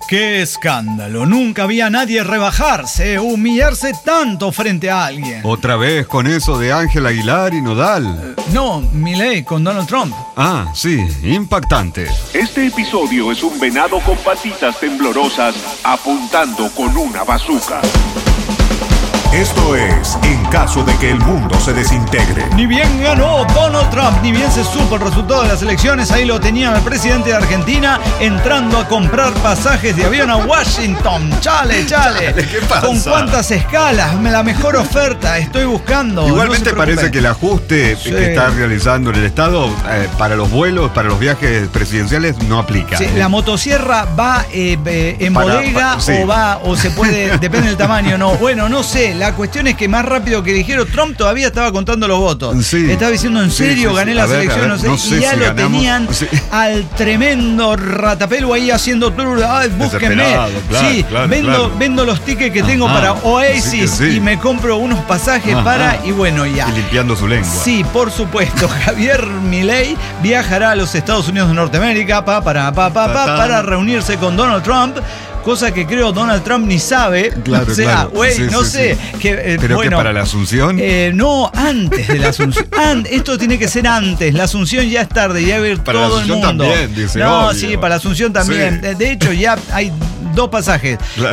¡Qué escándalo! Nunca vi a nadie rebajarse, humillarse tanto frente a alguien. ¿Otra vez con eso de Ángel Aguilar y Nodal? No, Milei con Donald Trump. Ah, sí, impactante. Este episodio es un venado con patitas temblorosas apuntando con una bazuca. Esto es En caso de que el mundo se desintegre. Ni bien ganó Donald Trump, ni bien se supo el resultado de las elecciones. Ahí lo tenían el presidente de Argentina entrando a comprar pasajes de avión a Washington. Chale. ¿Qué pasa? ¿Con cuántas escalas? La mejor oferta estoy buscando. Igualmente no parece que el ajuste que está realizando el Estado para los vuelos, para los viajes presidenciales, no aplica. Sí, la motosierra va en bodega o se puede, depende del tamaño, no. Bueno, no sé. La cuestión es que más rápido que dijeron, Trump todavía estaba contando los votos. Sí. Estaba diciendo, ¿en serio gané las elecciones? No sé, y ya si lo ganamos. Tenían al tremendo ratapelo ahí haciendo tour. ¡Ay, búsquenme! Claro, vendo los tickets que tengo para Oasis y me compro unos pasajes y bueno, ya. Y limpiando su lengua. Sí, por supuesto. Javier Milei viajará a los Estados Unidos de Norteamérica para reunirse con Donald Trump. Cosa que creo Donald Trump ni sabe. Claro, no sé. ¿Pero bueno, que para la Asunción? No, antes de la Asunción. Esto tiene que ser antes. La Asunción ya es tarde, ya ver para todo el mundo. Para la Asunción también, dice. No, obvio. sí, para la Asunción también. Sí. De hecho, ya hay 2 pasajes. Claro.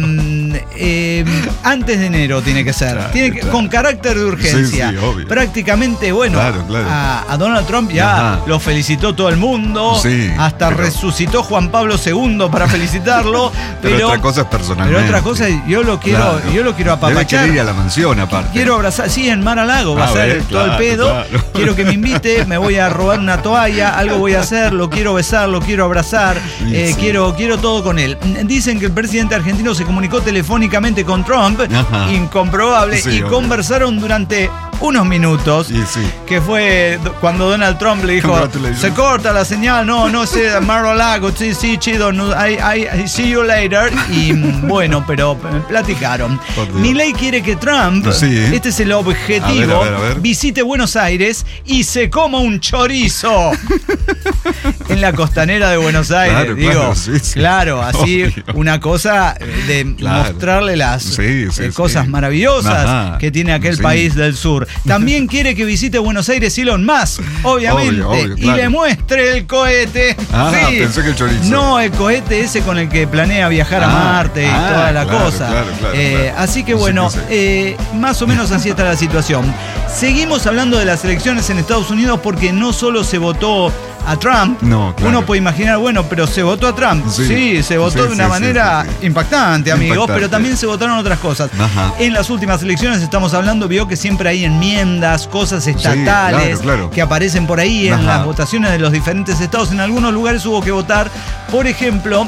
Antes de enero tiene que ser. Con carácter de urgencia. Sí, obvio. Prácticamente, bueno, a Donald Trump ya lo felicitó todo el mundo. Sí, hasta resucitó Juan Pablo II para felicitarlo. Pero otra cosa es personalmente. Pero otra cosa, yo lo quiero apapachar. Debe querer ir a la mansión aparte. Quiero abrazar, en Mar-a-Lago va a ser todo el pedo. Claro. Quiero que me invite, me voy a robar una toalla, algo voy a hacer, lo quiero besar, lo quiero abrazar, quiero todo con él. Dicen que el presidente argentino se comunicó telefónicamente con Trump, incomprobable, y conversaron durante unos minutos, que fue cuando Donald Trump le dijo, se corta la señal, no sé, Mar-a-Lago, sí, chido, I see you later, y bueno, pero platicaron. Milei quiere que Trump, este es el objetivo, a ver. Visite Buenos Aires y se coma un chorizo en la costanera de Buenos Aires, claro, así obvio. Una cosa de mostrarle las cosas maravillosas que tiene aquel país del sur. También quiere que visite Buenos Aires Elon Musk, obviamente, obvio, y le muestre el cohete. Pensé que el chorizo. No, el cohete ese con el que planea viajar a Marte y toda la cosa. Claro. Así que bueno, más o menos así está la situación. Seguimos hablando de las elecciones en Estados Unidos porque no solo se votó a Trump. Uno puede imaginar, pero se votó a Trump. Sí, se votó de una manera impactante, amigos, pero también se votaron otras cosas. En las últimas elecciones estamos hablando, vio que siempre hay enmiendas, cosas estatales que aparecen por ahí en las votaciones de los diferentes estados. En algunos lugares hubo que votar, por ejemplo,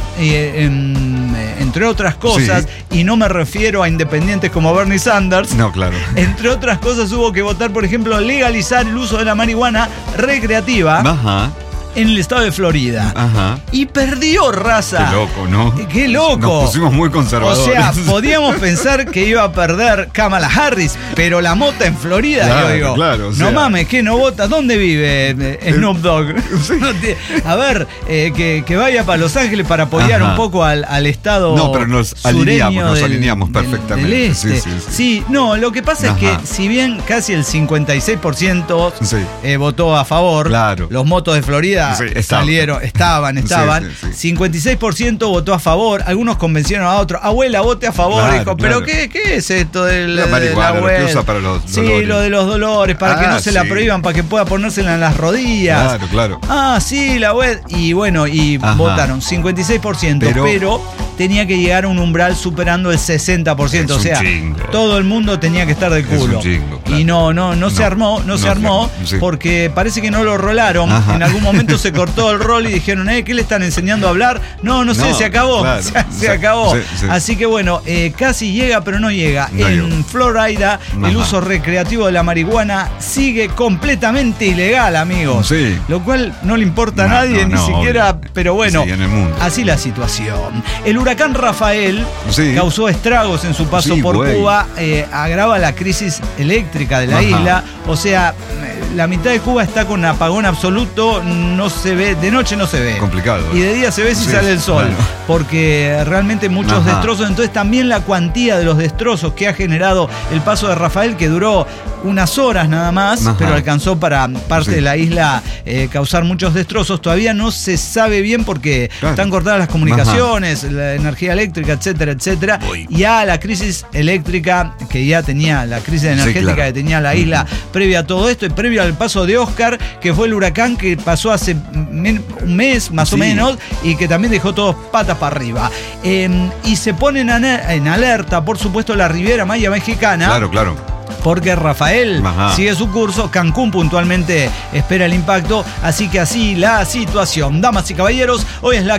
entre otras cosas, y no me refiero a independientes como Bernie Sanders. Entre otras cosas hubo que votar, por ejemplo, legalizar el uso de la marihuana recreativa. En el estado de Florida. Y perdió, raza. Qué loco, ¿no? Qué loco. Nos pusimos muy conservadores. O sea, podíamos pensar que iba a perder Kamala Harris, pero la mota en Florida, yo digo. No mames, ¿qué no vota? ¿Dónde vive Snoop Dogg? A ver, que vaya para Los Ángeles para apoyar un poco al estado. No, pero nos alineamos perfectamente. Del este. Sí, no, lo que pasa es que si bien casi el 56% votó a favor, los motos de Florida estaban. 56% votó a favor, algunos convencieron a otros. Abuela, vote a favor. Dijo, ¿pero qué es esto de la marihuana? Lo que usa para los dolores. Lo de los dolores, para que no se la prohíban, para que pueda ponérsela en las rodillas. Claro. La web. Y bueno, votaron 56%, pero tenía que llegar a un umbral superando el 60%. O sea, todo el mundo tenía que estar de culo. Y no se armó, porque parece que no lo rolaron. En algún momento se cortó el rol y dijeron, ¿qué le están enseñando a hablar? No sé, se acabó. Se acabó. Así que bueno, casi llega, pero no llega. En Florida, el uso recreativo de la marihuana sigue completamente ilegal, amigos. Lo cual no le importa a nadie, ni siquiera, obvio. Pero bueno, así la situación. El huracán Rafael causó estragos en su paso por Cuba, agrava la crisis eléctrica de la isla. O sea, la mitad de Cuba está con apagón absoluto, no se ve, de noche no se ve. Complicado. Y de día se ve si sale el sol, bueno, porque realmente muchos destrozos. Entonces también la cuantía de los destrozos que ha generado el paso de Rafael, que duró unas horas nada más, pero alcanzó para parte de la isla causar muchos destrozos. Todavía no se sabe bien porque están cortadas las comunicaciones, la energía eléctrica, etcétera, etcétera. Y ya la crisis eléctrica que ya tenía, la crisis energética que tenía la isla previa a todo esto y previo al paso de Oscar, que fue el huracán que pasó hace un mes más o menos y que también dejó todos patas para arriba. Y se ponen en alerta, por supuesto, la Riviera Maya mexicana. Claro. Porque Rafael sigue su curso, Cancún puntualmente espera el impacto, así que así la situación. Damas y caballeros, hoy es la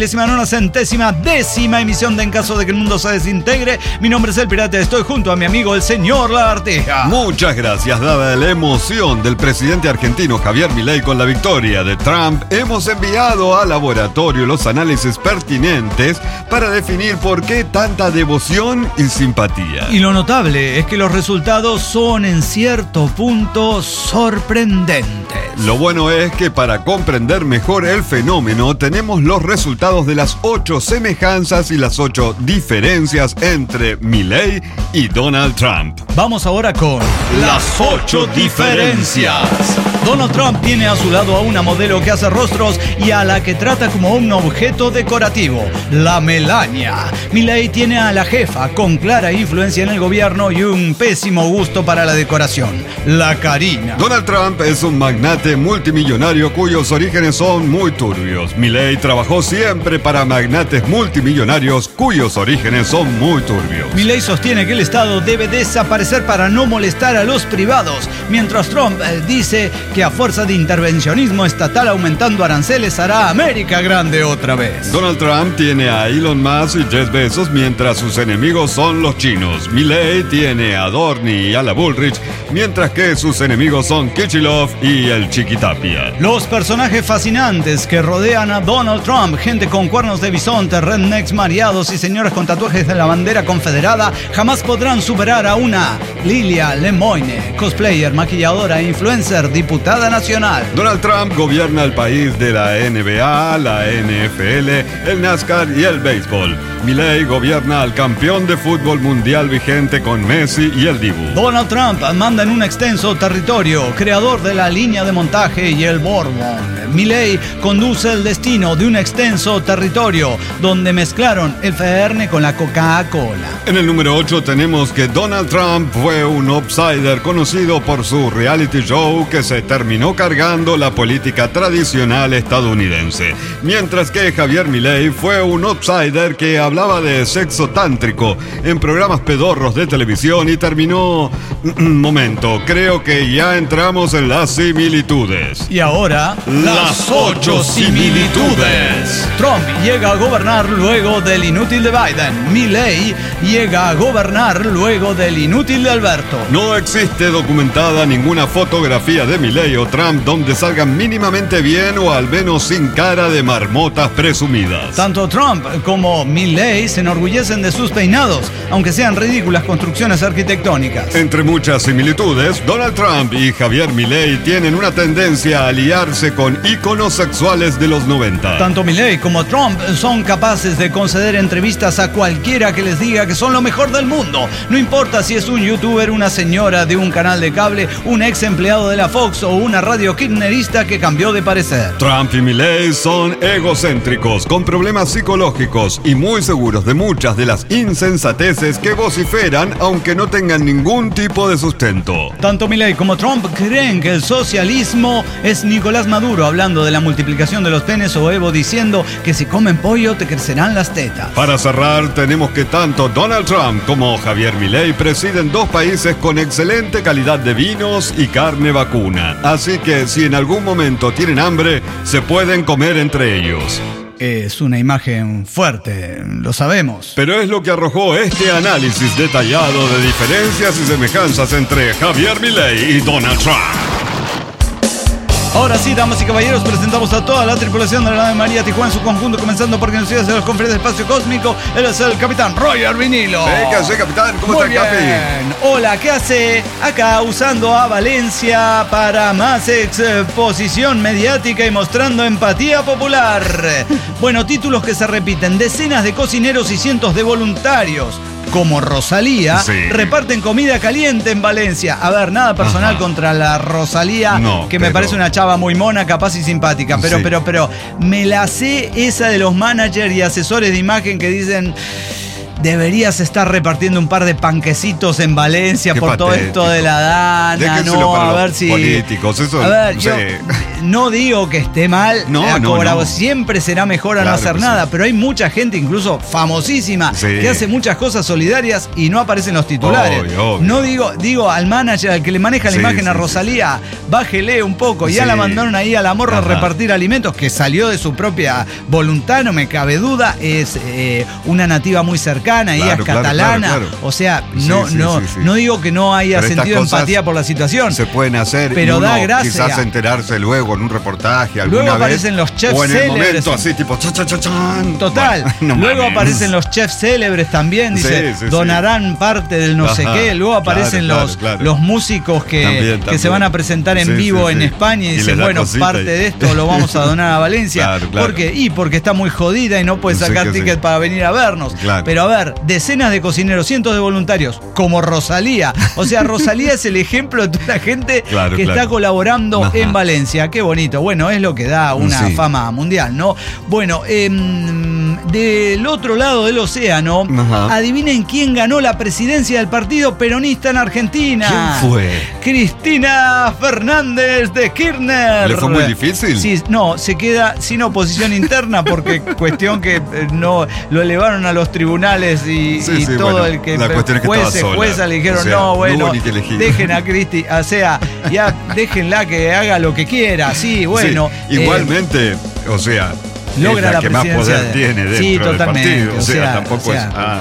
5.990ª emisión de En Caso de que el Mundo se Desintegre. Mi nombre es El Pirata, estoy junto a mi amigo el señor Lagartija. Muchas gracias. Dada la emoción del presidente argentino Javier Milei con la victoria de Trump, hemos enviado al laboratorio los análisis pertinentes para definir por qué tanta devoción y simpatía. Y lo notable es que los resultados son en cierto punto sorprendentes. Lo bueno es que para comprender mejor el fenómeno tenemos los resultados de las 8 semejanzas y las 8 diferencias entre Milei y Donald Trump. Vamos ahora con las 8 diferencias. Donald Trump tiene a su lado a una modelo que hace rostros y a la que trata como un objeto decorativo, la Melania. Milei tiene a la jefa con clara influencia en el gobierno y un pésimo gusto para la decoración, la Karina. Donald Trump es un magnate multimillonario cuyos orígenes son muy turbios. Milei trabajó siempre para magnates multimillonarios cuyos orígenes son muy turbios. Milei sostiene que el Estado debe desaparecer para no molestar a los privados, mientras Trump dice que a fuerza de intervencionismo estatal aumentando aranceles hará América grande otra vez. Donald Trump tiene a Elon Musk y Jeff Bezos mientras sus enemigos son los chinos. Milei tiene a Dorney y a la Bullrich, mientras que sus enemigos son Kichilov y el Chiquitapia. Los personajes fascinantes que rodean a Donald Trump, gente con cuernos de bisonte, rednecks mareados y señoras con tatuajes de la bandera confederada, jamás podrán superar a una Lilia Lemoine, cosplayer, maquilladora e influencer, diputada nacional. Donald Trump gobierna el país de la NBA, la NFL, el NASCAR y el béisbol. Milei gobierna al campeón de fútbol mundial vigente con Messi y el Dibu. Donald Trump manda en un extenso territorio, creador de la línea de montaje y el Bourbon. Milei conduce el destino de un extenso territorio donde mezclaron el Fernet con la Coca-Cola. En el número 8 tenemos que Donald Trump fue un outsider conocido por su reality show que se terminó cargando la política tradicional estadounidense. Mientras que Javier Milei fue un outsider que hablaba de sexo tántrico en programas pedorros de televisión y terminó... Momento, creo que ya entramos en las similitudes. Y ahora, las 8 similitudes. Trump llega a gobernar luego del inútil de Biden. Milei llega a gobernar luego del inútil de Alberto. No existe documentada ninguna fotografía de Milei o Trump donde salgan mínimamente bien o al menos sin cara de marmotas presumidas. Tanto Trump como Milei se enorgullecen de sus peinados, aunque sean ridículas construcciones arquitectónicas. Entre muchas similitudes, Donald Trump y Javier Milei tienen una tendencia a aliarse con íconos sexuales de los 90. Tanto Milei como Trump son capaces de conceder entrevistas a cualquiera que les diga que son lo mejor del mundo. No importa si es un youtuber, una señora de un canal de cable, un ex empleado de la Fox o una radio kirchnerista que cambió de parecer. Trump y Milei son egocéntricos, con problemas psicológicos y muy seguros de muchas de las insensateces que vociferan, aunque no tengan ningún tipo de sustento. Tanto Milei como Trump creen que el socialismo es Nicolás Maduro hablando de la multiplicación de los penes o Evo diciendo que si comen pollo te crecerán las tetas. Para cerrar, tenemos que tanto Donald Trump como Javier Milei presiden dos países con excelente calidad de vinos y carne vacuna. Así que si en algún momento tienen hambre, se pueden comer entre ellos. Es una imagen fuerte, lo sabemos. Pero es lo que arrojó este análisis detallado de diferencias y semejanzas entre Javier Milei y Donald Trump. Ahora sí, damas y caballeros, presentamos a toda la tripulación de la nave María Tijuana en su conjunto, comenzando por quien nos sigue hacia los confines del espacio cósmico. Él es el capitán Roger Vinilo. ¿Qué hace, capitán? ¿Cómo está, Capi? Hola, ¿qué hace? Acá usando a Valencia para más exposición mediática y mostrando empatía popular. Bueno, títulos que se repiten: decenas de cocineros y cientos de voluntarios como Rosalía, reparten comida caliente en Valencia. A ver, nada personal contra la Rosalía, me parece una chava muy mona, capaz y simpática, pero me la sé esa de los managers y asesores de imagen que dicen: deberías estar repartiendo un par de panquecitos en Valencia por todo esto de la Dana. No, a ver si políticos, eso. A ver, yo no digo que esté mal. No. Siempre será mejor a no hacer nada, pero hay mucha gente, incluso famosísima, que hace muchas cosas solidarias y no aparecen los titulares. Obvio. No digo al manager, al que le maneja la imagen a Rosalía, bájele un poco. Ya la mandaron ahí a la morra a repartir alimentos, que salió de su propia voluntad, no me cabe duda. Es una nativa muy cercana. Ella es catalana, claro. O sea, no digo que no haya sentido empatía por la situación. Se pueden hacer, pero da gracia. Quizás enterarse luego en un reportaje alguna luego vez. Aparecen los chefs o en célebres. El momento así, tipo chan. Total. Bueno, luego aparecen los chefs célebres también, dice, donarán parte del no sé qué. Luego aparecen los músicos que se van a presentar en vivo en España y dicen, bueno, parte de esto lo vamos a donar a Valencia. ¿Por qué? Porque está muy jodida y no puede sacar ticket para venir a vernos. Pero a ver, decenas de cocineros, cientos de voluntarios, como Rosalía. O sea, Rosalía es el ejemplo de toda la gente que está colaborando en Valencia. Qué bonito. Bueno, es lo que da una fama mundial, ¿no? Bueno, del otro lado del océano, adivinen quién ganó la presidencia del partido peronista en Argentina. ¿Quién fue? Cristina Fernández de Kirchner. ¿Le fue muy difícil? Sí, no, se queda sin oposición interna porque cuestión que no lo elevaron a los tribunales y todo el que jueza le dijeron, dejen a Cristi, o sea, ya déjenla que haga lo que quiera. Igualmente, o sea, logra la que más poder tiene dentro del partido. O sea, tampoco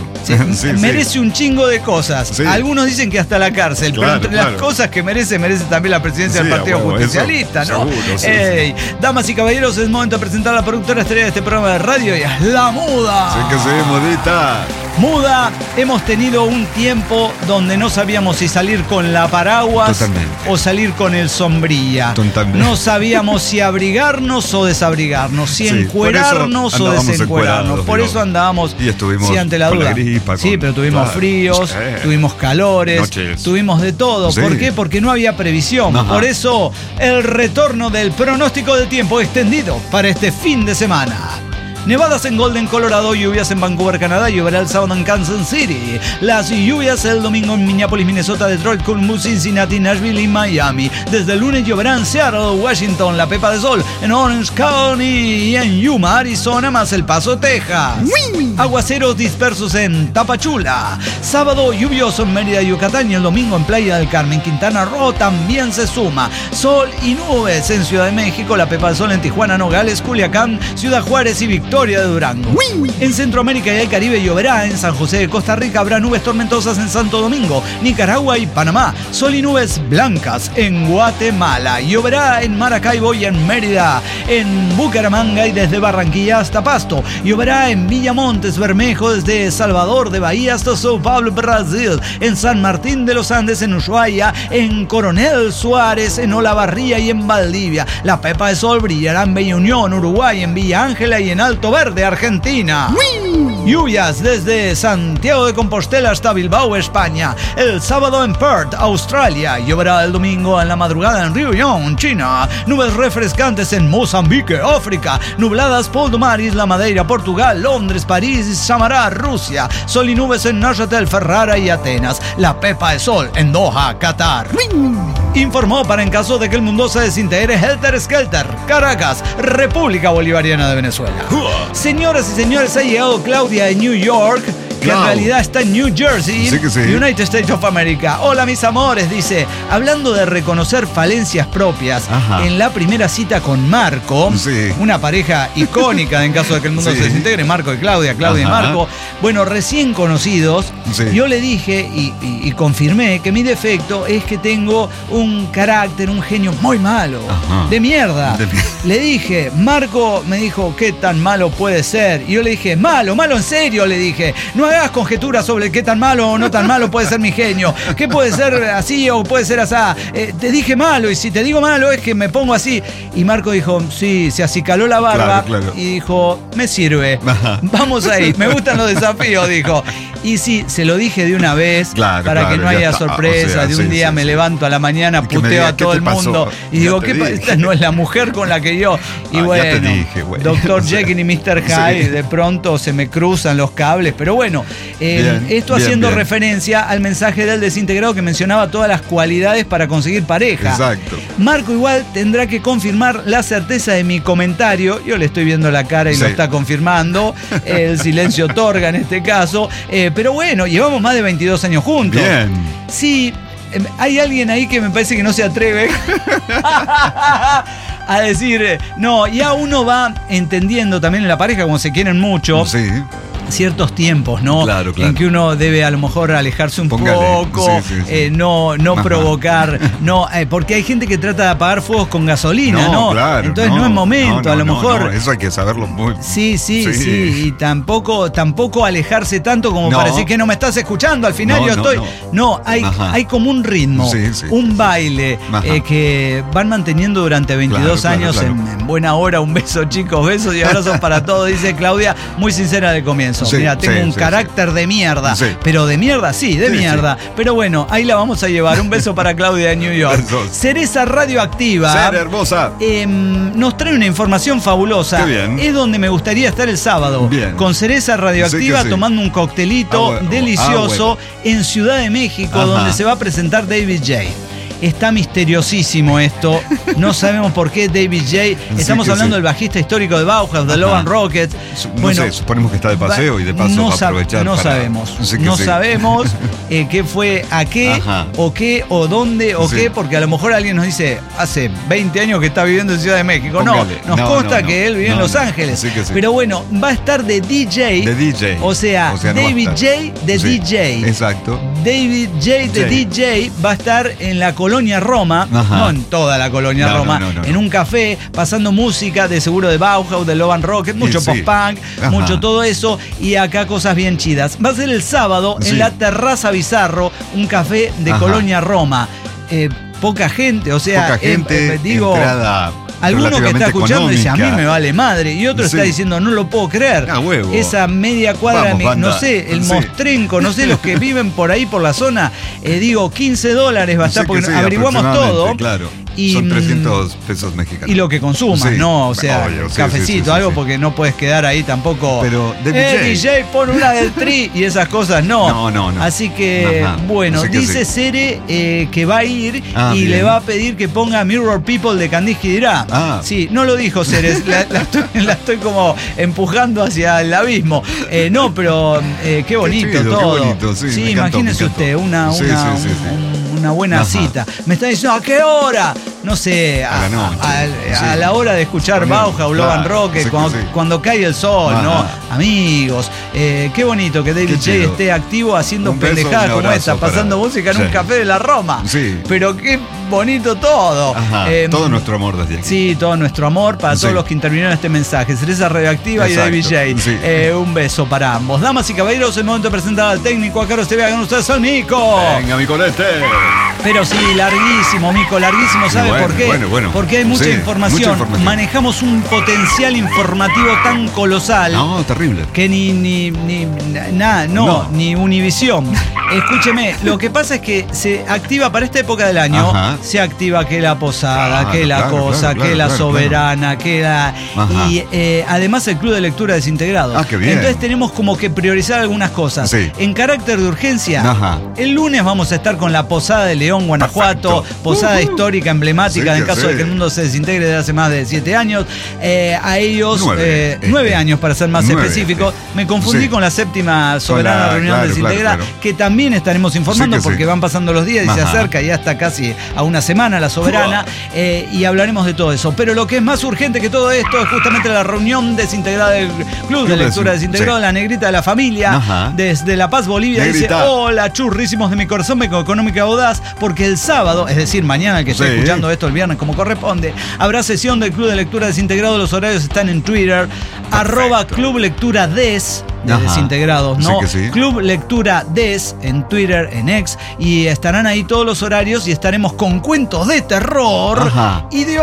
merece un chingo de cosas. Algunos dicen que hasta la cárcel, pero entre las cosas que merece también la presidencia del Partido Justicialista, ¿no? Damas y caballeros, es momento de presentar a la productora estrella de este programa de radio, y es la Muda. Sí que sí, Mudita. Muda, hemos tenido un tiempo donde no sabíamos si salir con la paraguas o salir con el sombrilla. No sabíamos si abrigarnos o desabrigarnos, si encuerarnos o desencuerarnos. Por eso andábamos ante la duda. Pero tuvimos fríos, tuvimos calores, tuvimos de todo. ¿Por qué? Porque no había previsión. Por eso el retorno del pronóstico del tiempo extendido para este fin de semana. Nevadas en Golden, Colorado, lluvias en Vancouver, Canadá, lloverá el sábado en Kansas City. Las lluvias el domingo en Minneapolis, Minnesota, Detroit, Columbus, Cincinnati, Nashville y Miami. Desde el lunes lloverá en Seattle, Washington, la Pepa de Sol, en Orange County y en Yuma, Arizona, más El Paso, Texas. Aguaceros dispersos en Tapachula. Sábado lluvioso en Mérida, Yucatán, y el domingo en Playa del Carmen, Quintana Roo también se suma. Sol y nubes en Ciudad de México, la Pepa de Sol en Tijuana, Nogales, Culiacán, Ciudad Juárez y Victoria de Durango. En Centroamérica y el Caribe lloverá en San José de Costa Rica, habrá nubes tormentosas en Santo Domingo, Nicaragua y Panamá, sol y nubes blancas en Guatemala, lloverá en Maracaibo y en Mérida, en Bucaramanga y desde Barranquilla hasta Pasto, lloverá en Villamontes, Bermejo, desde Salvador de Bahía hasta São Paulo, Brasil, en San Martín de los Andes, en Ushuaia, en Coronel Suárez, en Olavarría y en Valdivia. La Pepa de Sol brillará en Bella Unión, Uruguay, en Villa Ángela y en Alto Verde, Argentina. Lluvias desde Santiago de Compostela hasta Bilbao, España. El sábado en Perth, Australia. Lloverá el domingo en la madrugada en Rioyon, China. Nubes refrescantes en Mozambique, África. Nubladas Pol de Mar, Isla Madeira, Portugal, Londres, París y Samará, Rusia. Sol y nubes en Neuchâtel, Ferrara y Atenas. La Pepa de Sol en Doha, Qatar. Informó para en caso de que el mundo se desintegre Helter Skelter, Caracas, República Bolivariana de Venezuela. Señoras y señores, ha llegado Claudia de New York que en realidad está en New Jersey, United States of America. Hola, mis amores, dice, hablando de reconocer falencias propias, en la primera cita con Marco, una pareja icónica en caso de que el mundo se desintegre, Marco y Claudia y Marco, bueno, recién conocidos, yo le dije y confirmé que mi defecto es que tengo un carácter, un genio muy malo, de mierda. Le dije, Marco me dijo, ¿qué tan malo puede ser? Y yo le dije, malo en serio, le dije, no hagas conjeturas sobre qué tan malo o no tan malo puede ser mi genio, qué puede ser así o puede ser asá. Te dije malo, y si te digo malo es que me pongo así. Y Marco dijo, sí, se acicaló la barba y dijo, me sirve, vamos ahí, me gustan los desafíos, dijo. Y sí, se lo dije de una vez para que no haya sorpresa. De un día me levanto a la mañana, puteo a todo el mundo y digo, esta no es la mujer con la que yo. Y bueno, Dr. Jekyll y Mr. Hyde, de pronto se me cruzan los cables. Pero bueno, esto haciendo referencia al mensaje del desintegrado que mencionaba todas las cualidades para conseguir pareja. Exacto. Marco igual tendrá que confirmar la certeza de mi comentario. Yo le estoy viendo la cara y lo está confirmando. El silencio otorga en este caso. Pero bueno, llevamos más de 22 años juntos. Bien. Sí, hay alguien ahí que me parece que no se atreve a decir, no, ya uno va entendiendo también en la pareja, como se quieren mucho. Ciertos tiempos, ¿no? Claro. En que uno debe a lo mejor alejarse un poco, no provocar, porque hay gente que trata de apagar fuegos con gasolina, ¿no? Claro, entonces no es momento, a lo mejor. Eso hay que saberlo muy. Sí, y tampoco alejarse tanto como para decir que no me estás escuchando, al final yo estoy. No, hay como un ritmo, un baile que van manteniendo durante 22 años en buena hora. Un beso, chicos, besos y abrazos para todos, dice Claudia, muy sincera de comienzo. Mira, tengo un carácter de mierda, pero de mierda, mierda. Pero bueno, ahí la vamos a llevar. Un beso para Claudia de New York. Cereza Radioactiva. Ser hermosa. Nos trae una información fabulosa. Es donde me gustaría estar el sábado. Con Cereza Radioactiva tomando un coctelito delicioso en Ciudad de México, donde se va a presentar David J. Está misteriosísimo esto. No sabemos por qué David J. Estamos hablando del bajista histórico de Bauhaus, de Love and Rockets. Bueno, suponemos que está de paseo y de paso va a aprovechar. No sabemos qué fue, a qué, o qué, o dónde, o qué, porque a lo mejor alguien nos dice, hace 20 años que está viviendo en Ciudad de México. Nos consta que él vive en Los Ángeles. Pero bueno, va a estar de DJ. O sea David J. de DJ. Exacto. David J. de DJ va a estar en la Colonia Roma, no en toda la Colonia Roma, en un café, pasando música de seguro de Bauhaus, de Love and Rockets, mucho post-punk, mucho todo eso, y acá cosas bien chidas. Va a ser el sábado en la Terraza Bizarro, un café de Colonia Roma. Poca gente, o sea, digo, entrada alguno que está escuchando dice, a mí me vale madre, y otro está diciendo, no lo puedo creer. Esa media cuadra, no sé, el Mostrenco, no sé, los que viven por ahí por la zona, digo, $15 va a estar, porque averiguamos todo. Y, son 300 pesos mexicanos. Y lo que consumas, ¿no? O sea, cafecito, algo, porque no puedes quedar ahí tampoco. Pero DJ, pon una del Tri y esas cosas, no. Así que, bueno, dice Cere que va a ir y le va a pedir que ponga Mirror People de Kandinsky Dirá. Sí, no lo dijo Cere, la estoy como empujando hacia el abismo. No, pero qué bonito todo. Qué bonito, sí, imagínese usted, una buena cita. Me está diciendo, ¿a qué hora? No sé, a la hora de escuchar Bauhaus, Love and Rockets, cuando cae el sol, ¿no? Amigos, qué bonito que David J. esté activo haciendo pendejadas como esta, pasando música en un café de la Roma. Pero qué bonito todo. Todo nuestro amor desde aquí. Sí, todo nuestro amor para todos los que intervinieron en este mensaje. Cereza Radioactiva y David J. Un beso para ambos. Damas y caballeros, el momento de presentar al técnico. A Carlos TV, hagan ustedes al Mico. Venga, mi colete. Pero sí, larguísimo, Mico, larguísimo. ¿Sabe por qué? Porque hay mucha información. Manejamos un potencial informativo tan colosal. No, terrible. Que ni Univisión. Escúcheme, lo que pasa es que se activa para esta época del año, se activa que la posada, que la cosa, que la soberana, que la... Y además el club de lectura desintegrado. Qué bien. Entonces tenemos como que priorizar algunas cosas. En carácter de urgencia, el lunes vamos a estar con la posada de León, Guanajuato, posada histórica, emblemática temática en caso de que el mundo se desintegre de hace más de 7 años. A ellos, 9 años para ser más específico. Me confundí con la séptima soberana reunión desintegrada, que también estaremos informando porque van pasando los días y se acerca ya está casi a una semana la soberana, y hablaremos de todo eso. Pero lo que es más urgente que todo esto es justamente la reunión desintegrada del Club de Lectura Desintegrado, la negrita de la familia, desde La Paz, Bolivia. Negrita. Dice: hola, churrísimos de mi corazón, económica audaz, porque el sábado, es decir, mañana, que estoy escuchando esto el viernes como corresponde, habrá sesión del Club de Lectura Desintegrado. Los horarios están en Twitter, @Club Lectura Des, de Desintegrados, ¿no? Club Lectura Des en Twitter, en X, y estarán ahí todos los horarios y estaremos con cuentos de terror y de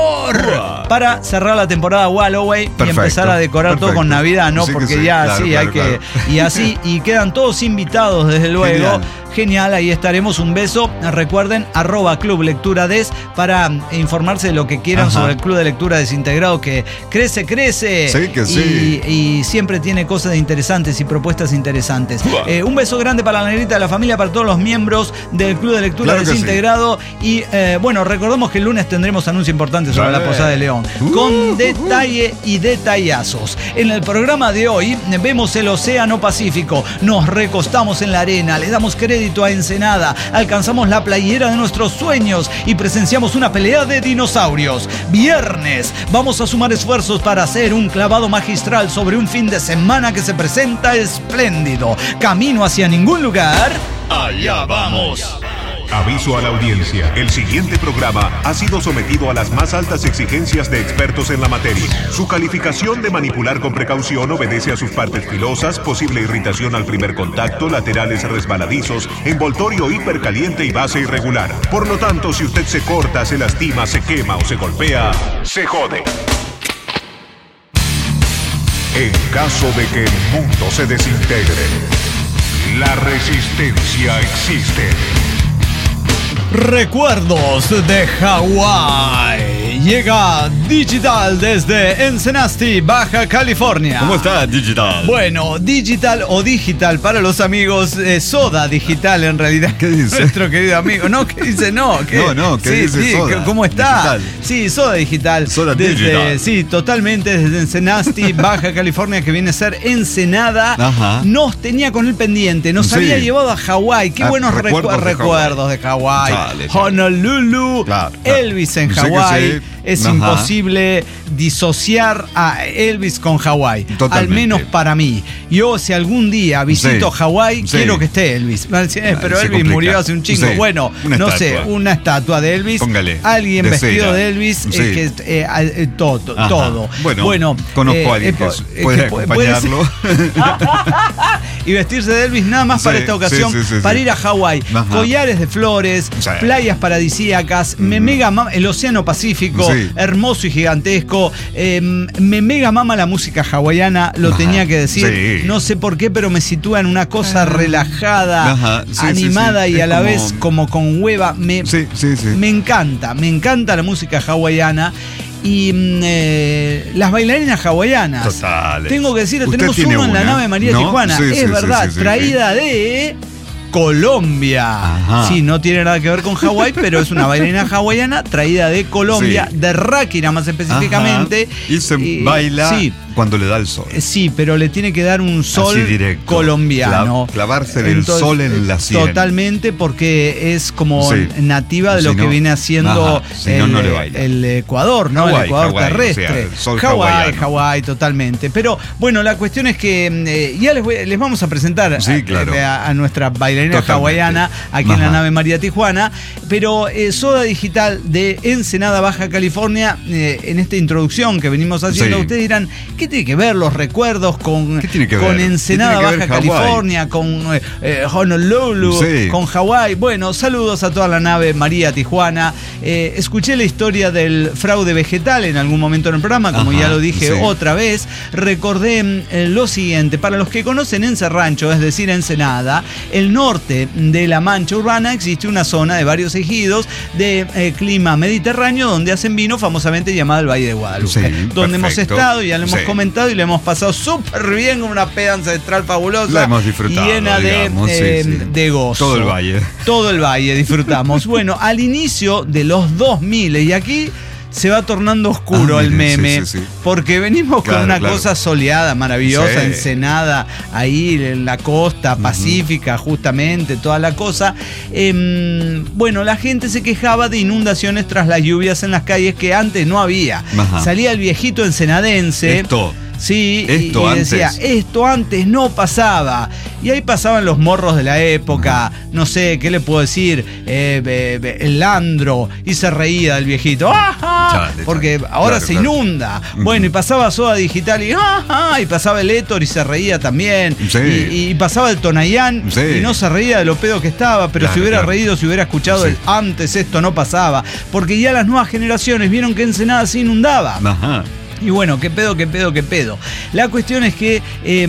horror para cerrar la temporada Walloway y empezar a decorar todo con Navidad, ¿no? Porque ya hay que... Y así, y quedan todos invitados, desde luego. Genial, ahí estaremos. Un beso. Recuerden, @Club Lectura Des para informarse de lo que quieran sobre el Club de Lectura Desintegrado, que crece. Sí, que sí. Y siempre tiene cosas interesantes y propuestas interesantes. Un beso grande para la negrita de la familia, para todos los miembros del Club de Lectura Desintegrado. Y bueno, recordemos que el lunes tendremos anuncio importante sobre la Posada de León, con detalle y detallazos. En el programa de hoy vemos el Océano Pacífico, nos recostamos en la arena, le damos crédito a Ensenada, alcanzamos la playera de nuestros sueños y presenciamos una pelea de dinosaurios. Viernes, vamos a sumar esfuerzos para hacer un clavado magistral sobre un fin de semana que se presenta espléndido. Camino hacia ningún lugar. Allá vamos. Aviso a la audiencia, el siguiente programa ha sido sometido a las más altas exigencias de expertos en la materia. Su calificación de manipular con precaución obedece a sus partes filosas, posible irritación al primer contacto, laterales resbaladizos, envoltorio hipercaliente y base irregular. Por lo tanto, si usted se corta, se lastima, se quema o se golpea, se jode. En caso de que el mundo se desintegre, la resistencia existe. Recuerdos de Hawái. Llega Digital desde Ensenasti, Baja California. ¿Cómo está Digital? Bueno, Digital o Digital para los amigos, Soda Digital en realidad. ¿Qué dice? Nuestro querido amigo. No, ¿qué dice? No, ¿qué? ¿qué dice Soda? ¿Cómo está? Digital. Sí, Soda Digital. Soda Digital. Sí, totalmente desde Ensenasti, Baja California, que viene a ser Ensenada. Nos tenía con el pendiente, nos había llevado a Hawái. Qué buenos recuerdos de Hawái. Honolulu, Elvis en Hawái. Es imposible disociar a Elvis con Hawái. Al menos para mí. Yo, si algún día visito Hawái, quiero que esté Elvis. Pero Elvis murió hace un chingo. Bueno, no sé, una estatua de Elvis. Póngale. Alguien vestido de Elvis. Todo. Bueno, conozco a alguien que puede acompañarlo. Y vestirse de Elvis nada más para esta ocasión, para ir a Hawái. Collares de flores, playas paradisíacas, el Océano Pacífico, hermoso y gigantesco. Me mega mama la música hawaiana, lo tenía que decir. No sé por qué, pero me sitúa en una cosa relajada, animada y a la vez como con hueva. Me encanta la música hawaiana. Y las bailarinas hawaianas. Totales. Tengo que decir, tenemos uno en la nave María Tijuana. Es verdad, traída de Colombia. Sí, no tiene nada que ver con Hawái, pero es una bailarina hawaiana traída de Colombia, de Ráquira más específicamente. Y se baila cuando le da el sol. Sí, pero le tiene que dar un sol colombiano. Clavarse el sol en la sien. Totalmente, porque es como nativa de lo que viene haciendo el Ecuador, ¿no? El Ecuador terrestre. Hawái, totalmente. Pero bueno, la cuestión es que ya les vamos a presentar a nuestra bailarina hawaiana aquí en la nave María Tijuana. Pero Soda Digital de Ensenada, Baja California, en esta introducción que venimos haciendo, ustedes dirán, ¿qué tiene que ver los recuerdos con Ensenada, Baja California, con Honolulu, con Hawái? Bueno, saludos a toda la nave María Tijuana. Escuché la historia del fraude vegetal en algún momento en el programa, como ya lo dije otra vez. Recordé lo siguiente: para los que conocen Encerrancho, es decir, Ensenada, el norte de la mancha urbana, existe una zona de varios ejidos de clima mediterráneo donde hacen vino, famosamente llamada el Valle de Guadalupe, donde hemos estado, ya lo hemos comentado, aumentado y le hemos pasado súper bien con una peda ancestral fabulosa. La hemos disfrutado, llena de gozo. Todo el valle. Todo el valle disfrutamos. Bueno, al inicio de los 2000, y aquí se va tornando oscuro el meme, sí. porque venimos con una cosa soleada, maravillosa, Ensenada, ahí en la costa pacífica, justamente, toda la cosa. Bueno, la gente se quejaba de inundaciones tras las lluvias en las calles que antes no había. Ajá. Salía el viejito ensenadense. Sí, y decía, esto antes no pasaba. Y ahí pasaban los morros de la época, no sé, ¿qué le puedo decir? El Landro, y se reía del viejito. ¡Ajá! Porque ahora se inunda. Bueno, y pasaba Soda Digital y ¡ajá! Y pasaba el Héctor y se reía también. Y pasaba el Tonayán y no se reía de lo pedo que estaba, pero si hubiera reído, si hubiera escuchado el antes esto no pasaba. Porque ya las nuevas generaciones vieron que Ensenada se inundaba. Ajá. Y bueno, qué pedo. La cuestión es que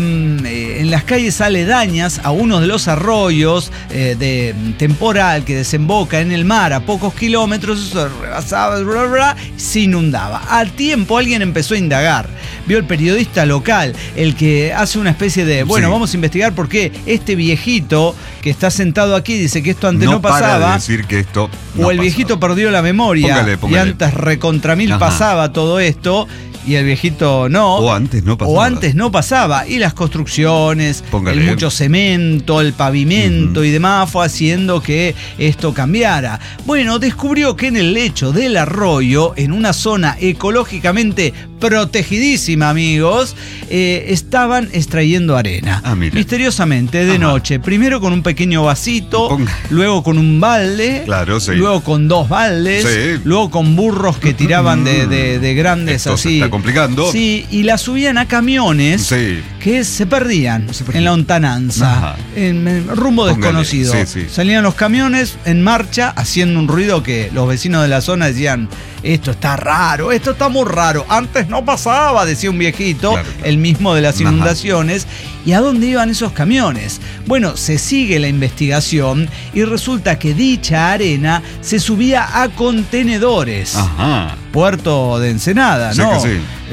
en las calles aledañas a uno de los arroyos de temporal que desemboca en el mar a pocos kilómetros, eso rebasaba, se inundaba. Al tiempo alguien empezó a indagar. Vio el periodista local, el que hace una especie de, vamos a investigar por qué este viejito que está sentado aquí dice que esto antes no pasaba. Para de decir que esto no o el viejito perdió la memoria. Póngale. Y antes recontra mil pasaba todo esto. Y el viejito no. O antes no pasaba. Y las construcciones, el mucho cemento, el pavimento y demás fue haciendo que esto cambiara. Bueno, descubrió que en el lecho del arroyo, en una zona ecológicamente protegidísima, amigos, estaban extrayendo arena. Misteriosamente, de noche. Primero con un pequeño vasito, luego con un balde, luego con 2 baldes, luego con burros que tiraban de grandes esto así. Se está complicando. Sí, y la subían a camiones que se perdían en la lontananza, en rumbo desconocido. Salían los camiones en marcha haciendo un ruido que los vecinos de la zona decían, esto está raro, esto está muy raro. Antes no pasaba, decía un viejito, el mismo de las inundaciones. ¿Y a dónde iban esos camiones? Bueno, se sigue la investigación y resulta que dicha arena se subía a contenedores. Puerto de Ensenada, ¿no?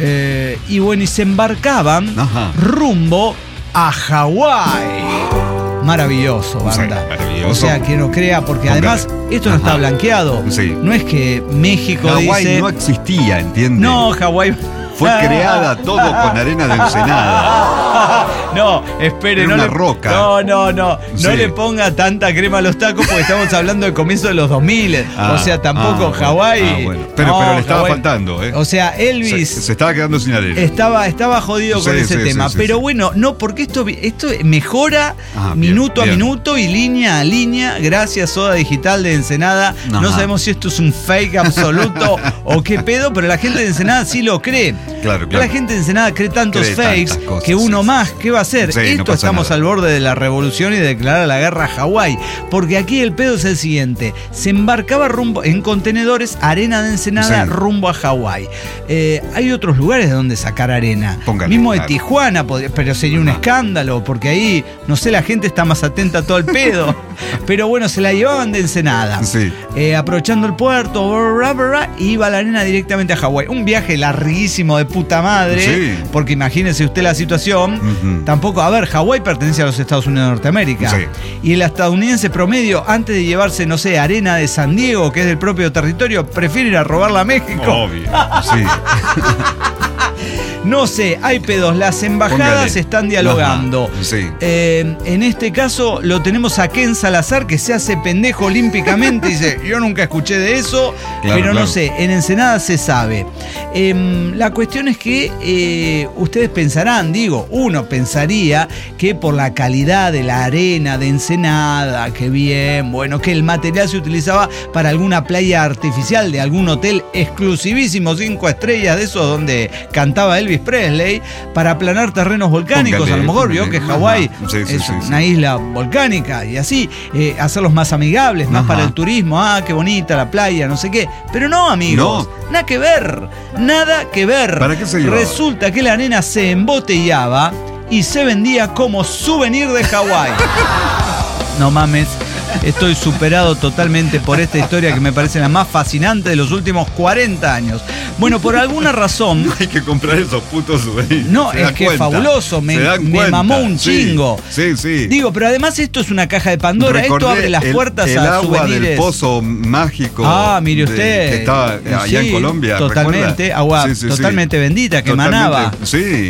Y bueno, y se embarcaban rumbo a Hawái. Maravilloso, banda. O sea, que no crea, porque además esto no está blanqueado. No es que México Hawái dice... no existía, ¿entiendes? No, Hawái... Fue creada todo con arena de Ensenada. No, espere, era una roca. No le ponga tanta crema a los tacos porque estamos hablando del comienzo de los 2000. O sea, tampoco Hawái. Bueno. Pero le estaba faltando, ¿eh? O sea, Elvis se estaba quedando sin arena. Estaba jodido con ese tema. Pero bueno, no, porque esto mejora minuto a minuto y línea a línea. Gracias, Soda Digital de Ensenada. No sabemos si esto es un fake absoluto o qué pedo, pero la gente de Ensenada sí lo cree. Claro. La gente de Ensenada cree tantos fakes que uno más, ¿qué va a hacer? Esto estamos al borde de la revolución y de declarar la guerra a Hawái. Porque aquí el pedo es el siguiente: se embarcaba rumbo en contenedores arena de Ensenada rumbo a Hawái. Hay otros lugares de donde sacar arena. Mismo de Tijuana, pero sería un escándalo, porque ahí, no sé, la gente está más atenta a todo el pedo. Pero bueno, se la llevaban de Ensenada. Aprovechando el puerto, y iba la arena directamente a Hawái. Un viaje larguísimo de puta madre, porque imagínese usted la situación. Tampoco, Hawái pertenece a los Estados Unidos de Norteamérica. Y el estadounidense promedio, antes de llevarse, no sé, arena de San Diego, que es del propio territorio, prefiere ir a robarla a México. Obvio, No sé, hay pedos. Las embajadas están dialogando. En este caso lo tenemos a Ken Salazar, que se hace pendejo olímpicamente. Dice, yo nunca escuché de eso, pero no sé, en Ensenada se sabe. La cuestión es que ustedes pensarán, uno pensaría que por la calidad de la arena de Ensenada, que bien, bueno, que el material se utilizaba para alguna playa artificial de algún hotel exclusivísimo, 5 estrellas, de esos donde cantaba Elvis Presley, para aplanar terrenos volcánicos. A lo mejor vio que Hawái es una isla volcánica y así, hacerlos más amigables, más para el turismo. Qué bonita la playa, no sé qué. Pero no, amigos, nada que ver. ¿Para qué se llevaba? Resulta que la arena se embotellaba y se vendía como souvenir de Hawái. No mames. Estoy superado totalmente por esta historia que me parece la más fascinante de los últimos 40 años. Bueno, por alguna razón... No hay que comprar esos putos souvenirs. No, es que es fabuloso, me mamó un chingo. Sí. Digo, pero además esto es una caja de Pandora, esto abre las puertas a souvenirs. El agua del pozo mágico. Mire usted. Que estaba allá en Colombia. Totalmente, agua totalmente bendita que emanaba. Sí.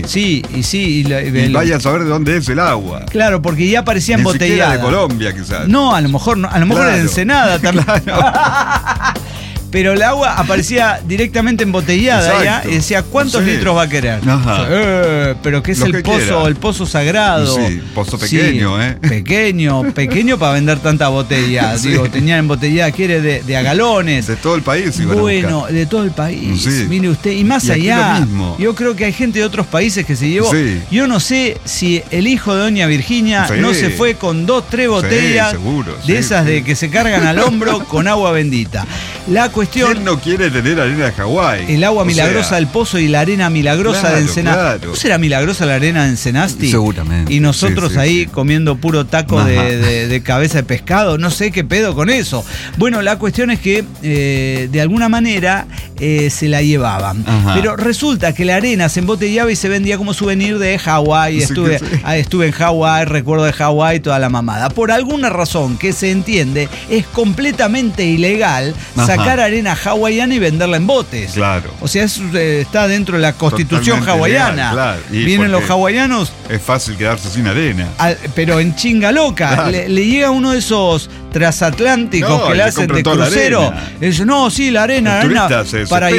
Y vaya a saber de dónde es el agua. Claro, porque ya parecía embotellada. De Colombia, quizás. No, a lo mejor era de Ensenada también. Claro. Pero el agua aparecía directamente embotellada ya, y decía, ¿cuántos litros va a querer? Pero que es el pozo sagrado. Sí, pozo pequeño, Pequeño para vender tanta botella. Sí. Digo, tenían embotellada, quiere de a galones. De todo el país iban a buscar. De todo el país. Sí. Mire usted, y más allá, yo creo que hay gente de otros países que se llevó. Sí. Yo no sé si el hijo de doña Virginia no se fue con 2, 3 botellas de esas de que se cargan al hombro con agua bendita. La cuestión... ¿Quién no quiere tener arena de Hawái? El agua milagrosa del pozo y la arena milagrosa de Ensenada. ¿No será milagrosa la arena de Ensenasti? Seguramente. Y nosotros comiendo puro taco de cabeza de pescado. No sé qué pedo con eso. Bueno, la cuestión es que de alguna manera se la llevaban. Pero resulta que la arena se embotellaba y se vendía como souvenir de Hawái. Estuve en Hawái, recuerdo de Hawái, toda la mamada. Por alguna razón que se entiende, es completamente ilegal sacar arena hawaiana y venderla en botes. Claro. O sea, eso está dentro de la constitución hawaiana. Claro. Vienen los hawaianos. Es fácil quedarse sin arena. Pero en chinga loca. Claro. Le llega uno de esos transatlánticos que le hacen de crucero. Dice, la arena. Para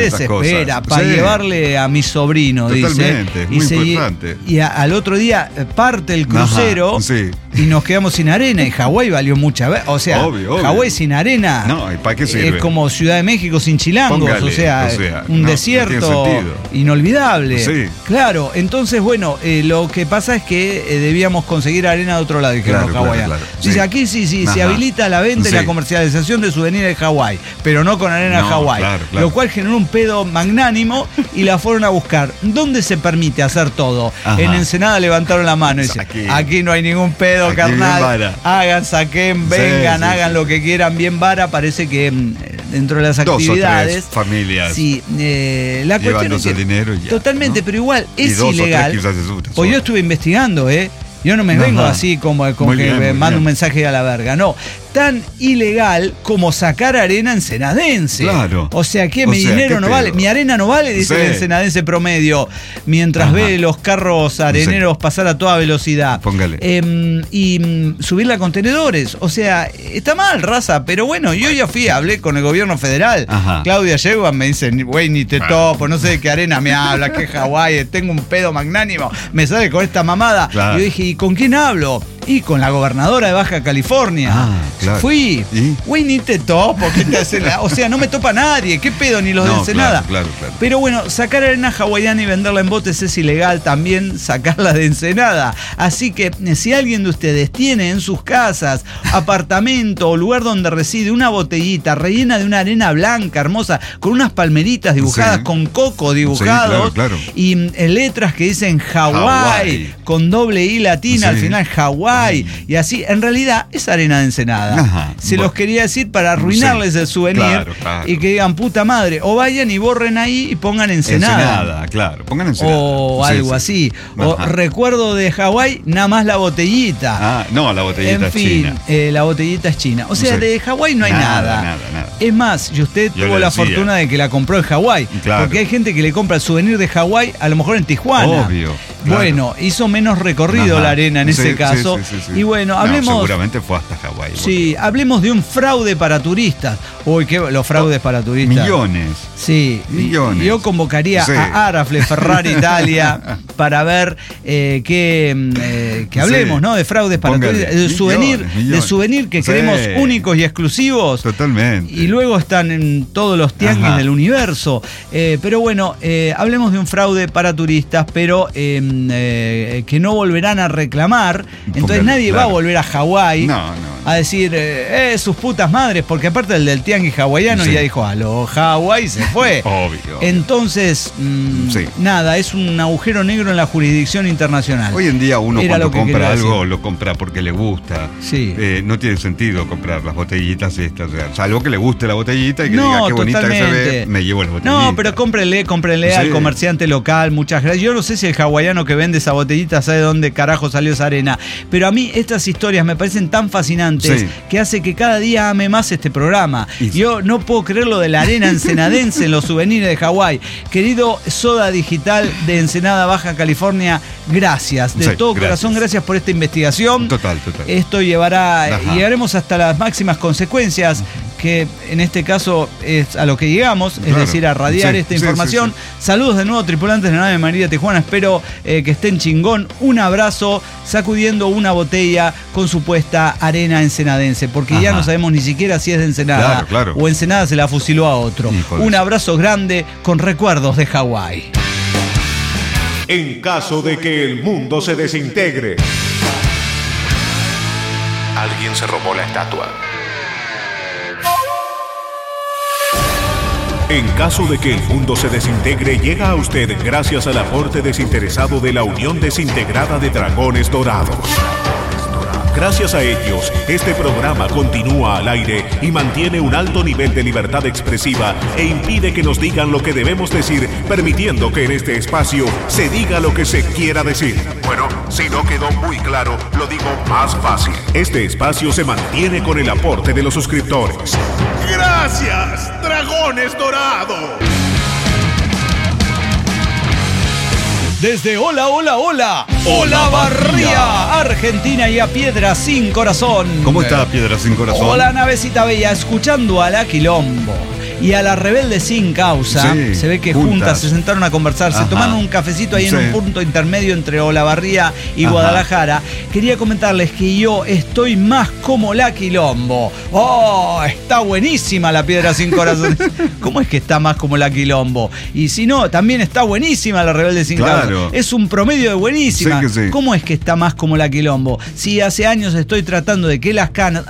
llevarle a mi sobrino, totalmente, dice. Es muy importante. Y al otro día parte el crucero y nos quedamos sin arena. Y Hawái valió mucha vez. O sea, Hawái sin arena. No, ¿y para qué sirve? Es como Ciudad de México sin chilangos. Póngale, o sea un desierto inolvidable. Sí. Claro, entonces, bueno, lo que pasa es que debíamos conseguir arena de otro lado, dijeron los hawaianos. Dice, aquí se habilita la venta y la comercialización de souvenirs de Hawái, pero no con arena de Hawái. Lo cual generó un pedo magnánimo y la fueron a buscar. ¿Dónde se permite hacer todo? En Ensenada levantaron la mano y dicen, aquí no hay ningún pedo, aquí carnal. Hagan, saquen, vengan, hagan lo que quieran, bien vara. Parece que dentro de las actividades. 2 o 3 familias. Sí, la cuestión es que, dinero y ya, totalmente, pero igual es ilegal. Pues yo estuve investigando, Yo no me vengo así como que mando un mensaje a la verga. No, tan ilegal como sacar arena ensenadense. Claro. O sea, que mi dinero no vale, mi arena no vale, dice el ensenadense promedio, mientras ve los carros areneros pasar a toda velocidad. Póngale. Y subirla a contenedores. O sea, está mal, raza, pero bueno, yo ya hablé con el gobierno federal. Claudia Sheinbaum me dice, güey, ni te topo, no sé de qué arena me habla, que Hawái, tengo un pedo magnánimo, me sale con esta mamada. Claro. Y yo dije, ¿y con quién hablo? Y con la gobernadora de Baja California. Claro. Fui. Güey, ni te topo. O sea, no me topa nadie. ¿Qué pedo? Ni los de Ensenada. Claro. Pero bueno, sacar arena hawaiana y venderla en botes es ilegal. También sacarla de Ensenada. Así que si alguien de ustedes tiene en sus casas, apartamento o lugar donde reside una botellita rellena de una arena blanca, hermosa, con unas palmeritas dibujadas, con coco dibujados, y letras que dicen Hawái, con doble I latina al final, Hawái. Y así, en realidad, es arena de Ensenada. Los quería decir para arruinarles el souvenir y que digan, puta madre, o vayan y borren ahí y pongan Ensenada. Pongan Ensenada. O algo así. O recuerdo de Hawái, nada más la botellita. No, la botellita es china. La botellita es china. O sea, de Hawái no hay nada. Es más, y usted tuvo la fortuna de que la compró en Hawái. Porque hay gente que le compra el souvenir de Hawái, a lo mejor en Tijuana. Obvio. Bueno, hizo menos recorrido la arena en ese caso. Y bueno, hablemos. Seguramente fue hasta Hawái. Sí, hablemos de un fraude para turistas. Uy, ¿qué? Los fraudes para turistas. Millones. Sí. Millones. Yo convocaría a Arafle, Ferrari Italia, para ver que hablemos, ¿no? De fraudes para turistas. De souvenir que creemos únicos y exclusivos. Totalmente. Y luego están en todos los tianguis del universo. Pero bueno, hablemos de un fraude para turistas, pero que no volverán a reclamar. Entonces nadie va a volver a Hawái. No. a decir sus putas madres, porque aparte el del tianguis hawaiano ya dijo, aló, Hawái se fue. Obvio. Entonces, nada, es un agujero negro en la jurisdicción internacional. Hoy en día uno cuando compra algo, lo compra porque le gusta. Sí. No tiene sentido comprar las botellitas estas, o sea, salvo que le guste la botellita y que diga qué bonita que se ve, me llevo la botellita. No, pero cómprenle al comerciante local, muchas gracias. Yo no sé si el hawaiano que vende esa botellita sabe de dónde carajo salió esa arena, pero a mí estas historias me parecen tan fascinantes que hace que cada día ame más este programa. Yo no puedo creer lo de la arena ensenadense en los souvenirs de Hawái. Querido Soda Digital de Ensenada, Baja California, gracias. De todo corazón, gracias por esta investigación. Total. Esto llegaremos hasta las máximas consecuencias, que en este caso es a lo que llegamos, es decir, a radiar esta información. Saludos de nuevo, tripulantes de la nave María Tijuana, espero que estén chingón. Un abrazo, sacudiendo una botella con supuesta arena ensenadense, porque ya no sabemos ni siquiera si es de Ensenada o Ensenada se la fusiló a otro. Un abrazo grande con recuerdos de Hawái. En caso de que el mundo se desintegre, alguien se robó la estatua. En caso de que el mundo se desintegre, llega a usted gracias al aporte desinteresado de la Unión Desintegrada de Dragones Dorados. Gracias a ellos, este programa continúa al aire y mantiene un alto nivel de libertad expresiva e impide que nos digan lo que debemos decir, permitiendo que en este espacio se diga lo que se quiera decir. Bueno, si no quedó muy claro, lo digo más fácil. Este espacio se mantiene con el aporte de los suscriptores. ¡Gracias, Dragones Dorados! Desde Olavarría, Argentina, y a Piedra Sin Corazón. ¿Cómo está Piedra Sin Corazón? Hola, navecita bella, escuchando a la Quilombo y a la Rebelde Sin Causa. Se ve que juntas se sentaron a conversar, se tomaron un cafecito ahí en un punto intermedio entre Olavarría y Guadalajara. Quería comentarles que yo estoy más como la Quilombo. ¡Oh! Está buenísima la Piedra Sin Corazón. ¿Cómo es que está más como la Quilombo? Y si no, también está buenísima la Rebelde Sin Causa. Es un promedio de buenísima. ¿Cómo es que está más como la Quilombo? Si hace años estoy tratando de que las canas...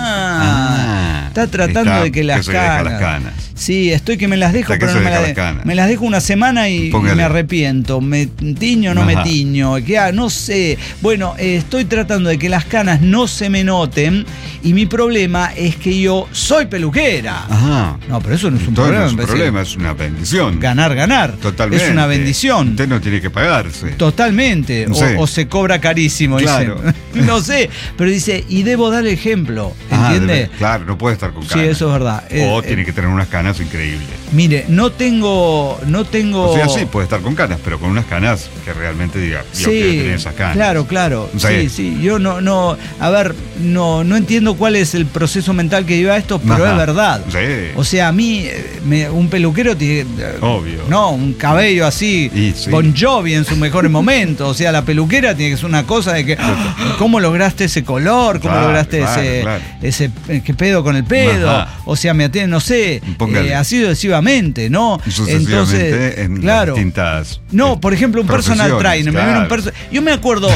Está tratando de que las canas. Sí, estoy que me las dejo, pero no me las dejo una semana y me arrepiento. ¿Me tiño o no me tiño? No sé. Bueno, estoy tratando de que las canas no se me noten, y mi problema es que yo soy peluquera. No, pero eso no es un problema. No es un problema, es una bendición. Ganar. Totalmente. Es una bendición. Usted no tiene que pagarse. Totalmente. O se cobra carísimo. Claro. Dice. No sé, pero dice, y debo dar ejemplo. ¿Entiende? Claro, no puede estar con canas. Sí, eso es verdad. O tiene que tener unas canas increíbles. Mire, no tengo. O sea, sí, puede estar con canas, pero con unas canas que realmente diga, yo quiero tener esas canas. Claro. Sí. Yo no. A ver, no entiendo cuál es el proceso mental que lleva esto, pero es verdad. Sí. O sea, a mí, un peluquero tiene. Obvio. No, un cabello así, Bon Jovi en sus mejores momentos. O sea, la peluquera tiene que ser una cosa de que. ¿Cómo lograste ese color? ¿Cómo lograste ese. ¿Qué pedo con el pedo? O sea, me atiende, no sé. Así sucesivamente, ¿no? Entonces, en distintas. No, por ejemplo, un personal trainer. Yo me acuerdo,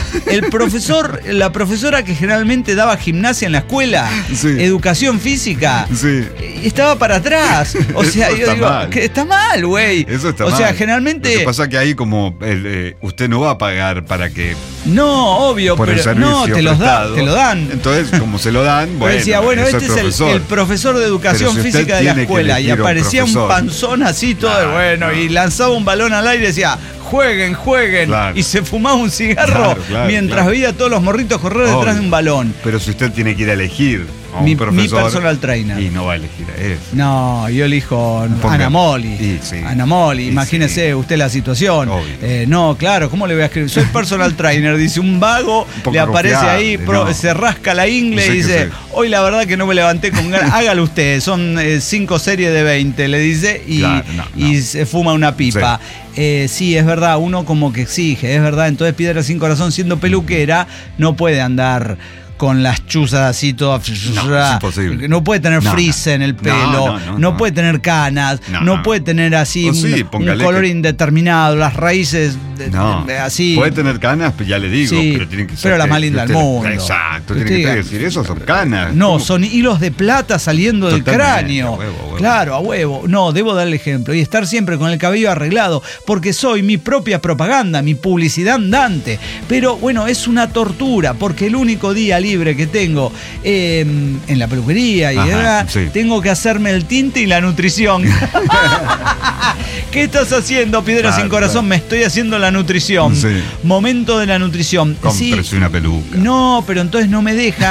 la profesora que generalmente daba gimnasia en la escuela, educación física, estaba para atrás. O sea, yo digo, que está mal, güey. Eso está mal. O sea, generalmente. Lo que pasa que ahí como usted no va a pagar para que. No, obvio, pero no, te lo dan. Entonces, como se lo dan, bueno. Decía, este es el profesor de educación física de la escuela, y aparecía un panzón así todo y lanzaba un balón al aire y decía, jueguen, y se fumaba un cigarro mientras veía a todos los morritos correr detrás de un balón. Pero si usted tiene que ir a elegir a un mi profesor, personal trainer, y no va a elegir a él. No, yo elijo Ana Moli. Ana Moli, imagínese usted la situación. No, claro, ¿cómo le voy a escribir? Soy personal trainer, dice un vago, le aparece ahí, se rasca la ingle y dice, hoy la verdad que no me levanté con ganas, hágalo usted, son 5 series de 20, le dice, y se fuma una pipa. Sí, es verdad, uno como que exige, es verdad. Entonces Piedra Sin Corazón, siendo peluquera, no puede andar con las chuzas así todas. No, es imposible. No puede tener frizz en el pelo, no puede tener canas, no puede tener así un color indeterminado, las raíces así. Puede tener canas, ya le digo, pero tienen que ser. Pero la más linda del mundo. Exacto, tiene que decir eso, son canas. No, son hilos de plata saliendo del cráneo. A huevo. Claro, a huevo. No, debo darle ejemplo. Y estar siempre con el cabello arreglado, porque soy mi propia propaganda, mi publicidad andante. Pero bueno, es una tortura, porque el único día libre que tengo en la peluquería y tengo que hacerme el tinte y la nutrición. ¿Qué estás haciendo, Piedra sin Corazón? Me estoy haciendo la nutrición. Momento de la nutrición. Cómprese una peluca. No, pero entonces no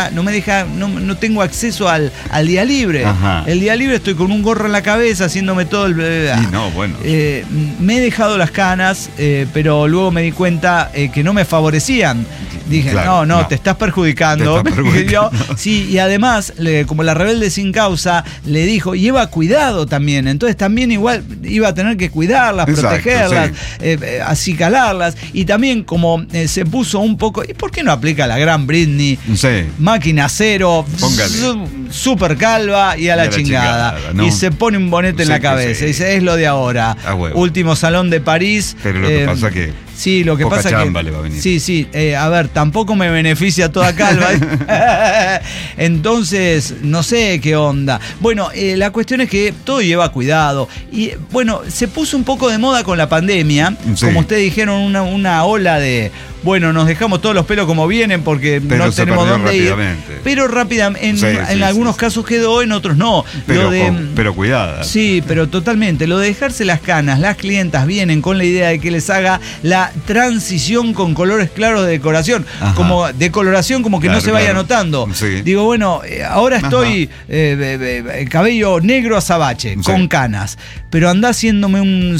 tengo acceso al día libre. El día libre estoy con un gorro en la cabeza haciéndome todo el... me he dejado las canas, pero luego me di cuenta que no me favorecían. Dije, no, te estás perjudicando. Sí, y además, como la rebelde sin causa, le dijo, y lleva cuidado también. Entonces también igual iba a tener que cuidarlas, protegerlas, acicalarlas. Y también como se puso un poco, ¿y por qué no aplica la gran Britney? Máquina cero, super calva y a la chingada. ¿No? Y se pone un bonete en la cabeza. Y dice, es lo de ahora. Último salón de París. Pero lo que pasa que... Sí, lo que pasa es que... le va a venir. Sí. A ver, tampoco me beneficia toda calva. Entonces, no sé qué onda. Bueno, la cuestión es que todo lleva cuidado. Y bueno, se puso un poco de moda con la pandemia. Como ustedes dijeron, una ola de... Bueno, nos dejamos todos los pelos como vienen porque no tenemos dónde ir. Pero rápidamente, en algunos casos quedó, en otros no. Pero cuidada. Sí, pero totalmente. Lo de dejarse las canas, las clientas vienen con la idea de que les haga la transición con colores claros de decoración. Como decoloración, como que no se vaya notando. Digo, bueno, ahora estoy cabello negro azabache, con canas. Pero anda haciéndome un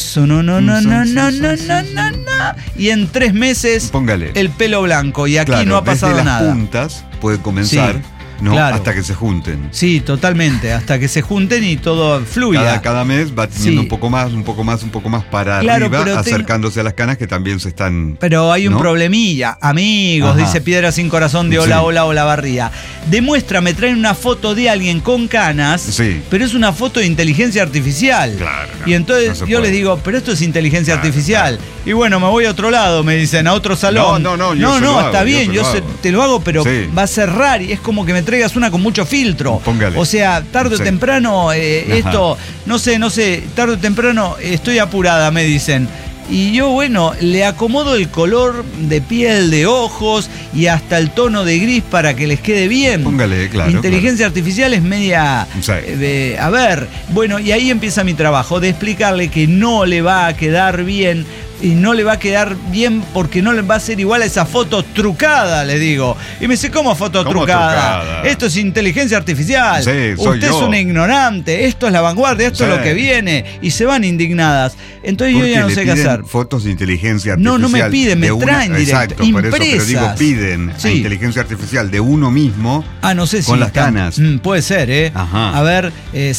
y en 3 meses el pelo blanco y aquí no ha pasado desde nada. Las puntas puede comenzar, hasta que se junten. Sí, totalmente, hasta que se junten y todo fluya. Cada mes va teniendo un poco más para arriba, acercándose a las canas que también se están... Pero hay un problemilla, amigos, dice Piedra sin Corazón de Hola Barría. Demuéstrame, traen una foto de alguien con canas, pero es una foto de inteligencia artificial. Y entonces yo les digo, pero esto es inteligencia artificial. Y bueno, me voy a otro lado, me dicen, a otro salón. No, está bien, yo te lo hago, pero va a ser raro y es como que me traigas una con mucho filtro. O sea, tarde o temprano esto, no sé, tarde o temprano estoy apurada, me dicen. Y yo, bueno, le acomodo el color de piel, de ojos y hasta el tono de gris para que les quede bien. Inteligencia artificial es media... a ver, bueno, y ahí empieza mi trabajo de explicarle que no le va a quedar bien. Y no le va a quedar bien porque no le va a ser igual a esa foto trucada, le digo. Y me dice, ¿cómo foto trucada? Esto es inteligencia artificial. Usted es un ignorante. Esto es la vanguardia, esto es lo que viene. Y se van indignadas. Entonces yo ya no sé qué hacer. Fotos de inteligencia artificial. No me piden, me traen directo. Exacto, por eso, pero digo, piden a inteligencia artificial de uno mismo no sé con las canas. Puede ser, A ver,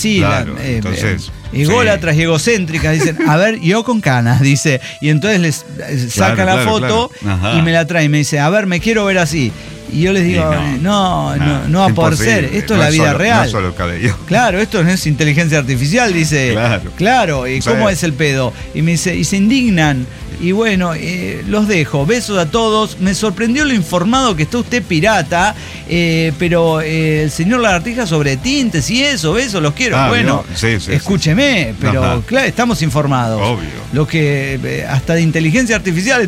entonces... Ególatras y egocéntricas dicen, a ver, yo con canas, dice, y entonces les saca la foto y me la trae y me dice, a ver, me quiero ver así. Y yo les digo, no va a poder ser, esto es la vida real. No solo el cabello. Claro, esto no es inteligencia artificial, dice. Claro, ¿y cómo es el pedo? Y me dice, y se indignan. Y bueno, los dejo. Besos a todos. Me sorprendió lo informado que está usted, pirata. Pero el señor Lagartija sobre tintes y eso, besos, los quiero. Escúcheme, pero claro, estamos informados. Obvio. Lo que hasta de inteligencia artificial.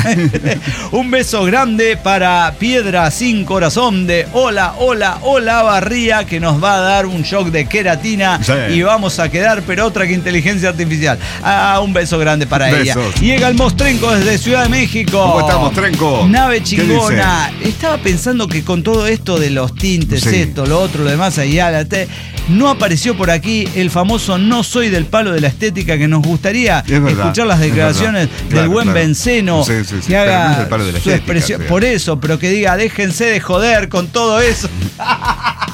Un beso grande para Piedra sin Corazón de Hola Barría, que nos va a dar un shock de queratina y vamos a quedar, pero otra que inteligencia artificial. Un beso grande para ella. Llega el Mostrenco desde Ciudad de México. ¿Cómo estamos, Trenco? Nave chingona. Estaba pensando que con todo esto de los tintes, esto, lo otro, lo demás, no apareció por aquí el famoso no soy del palo de la estética, que nos gustaría escuchar las declaraciones del buen Benceno. Que haga no es el palo de la su expresión. Por eso, pero que diga, déjense de joder con todo eso.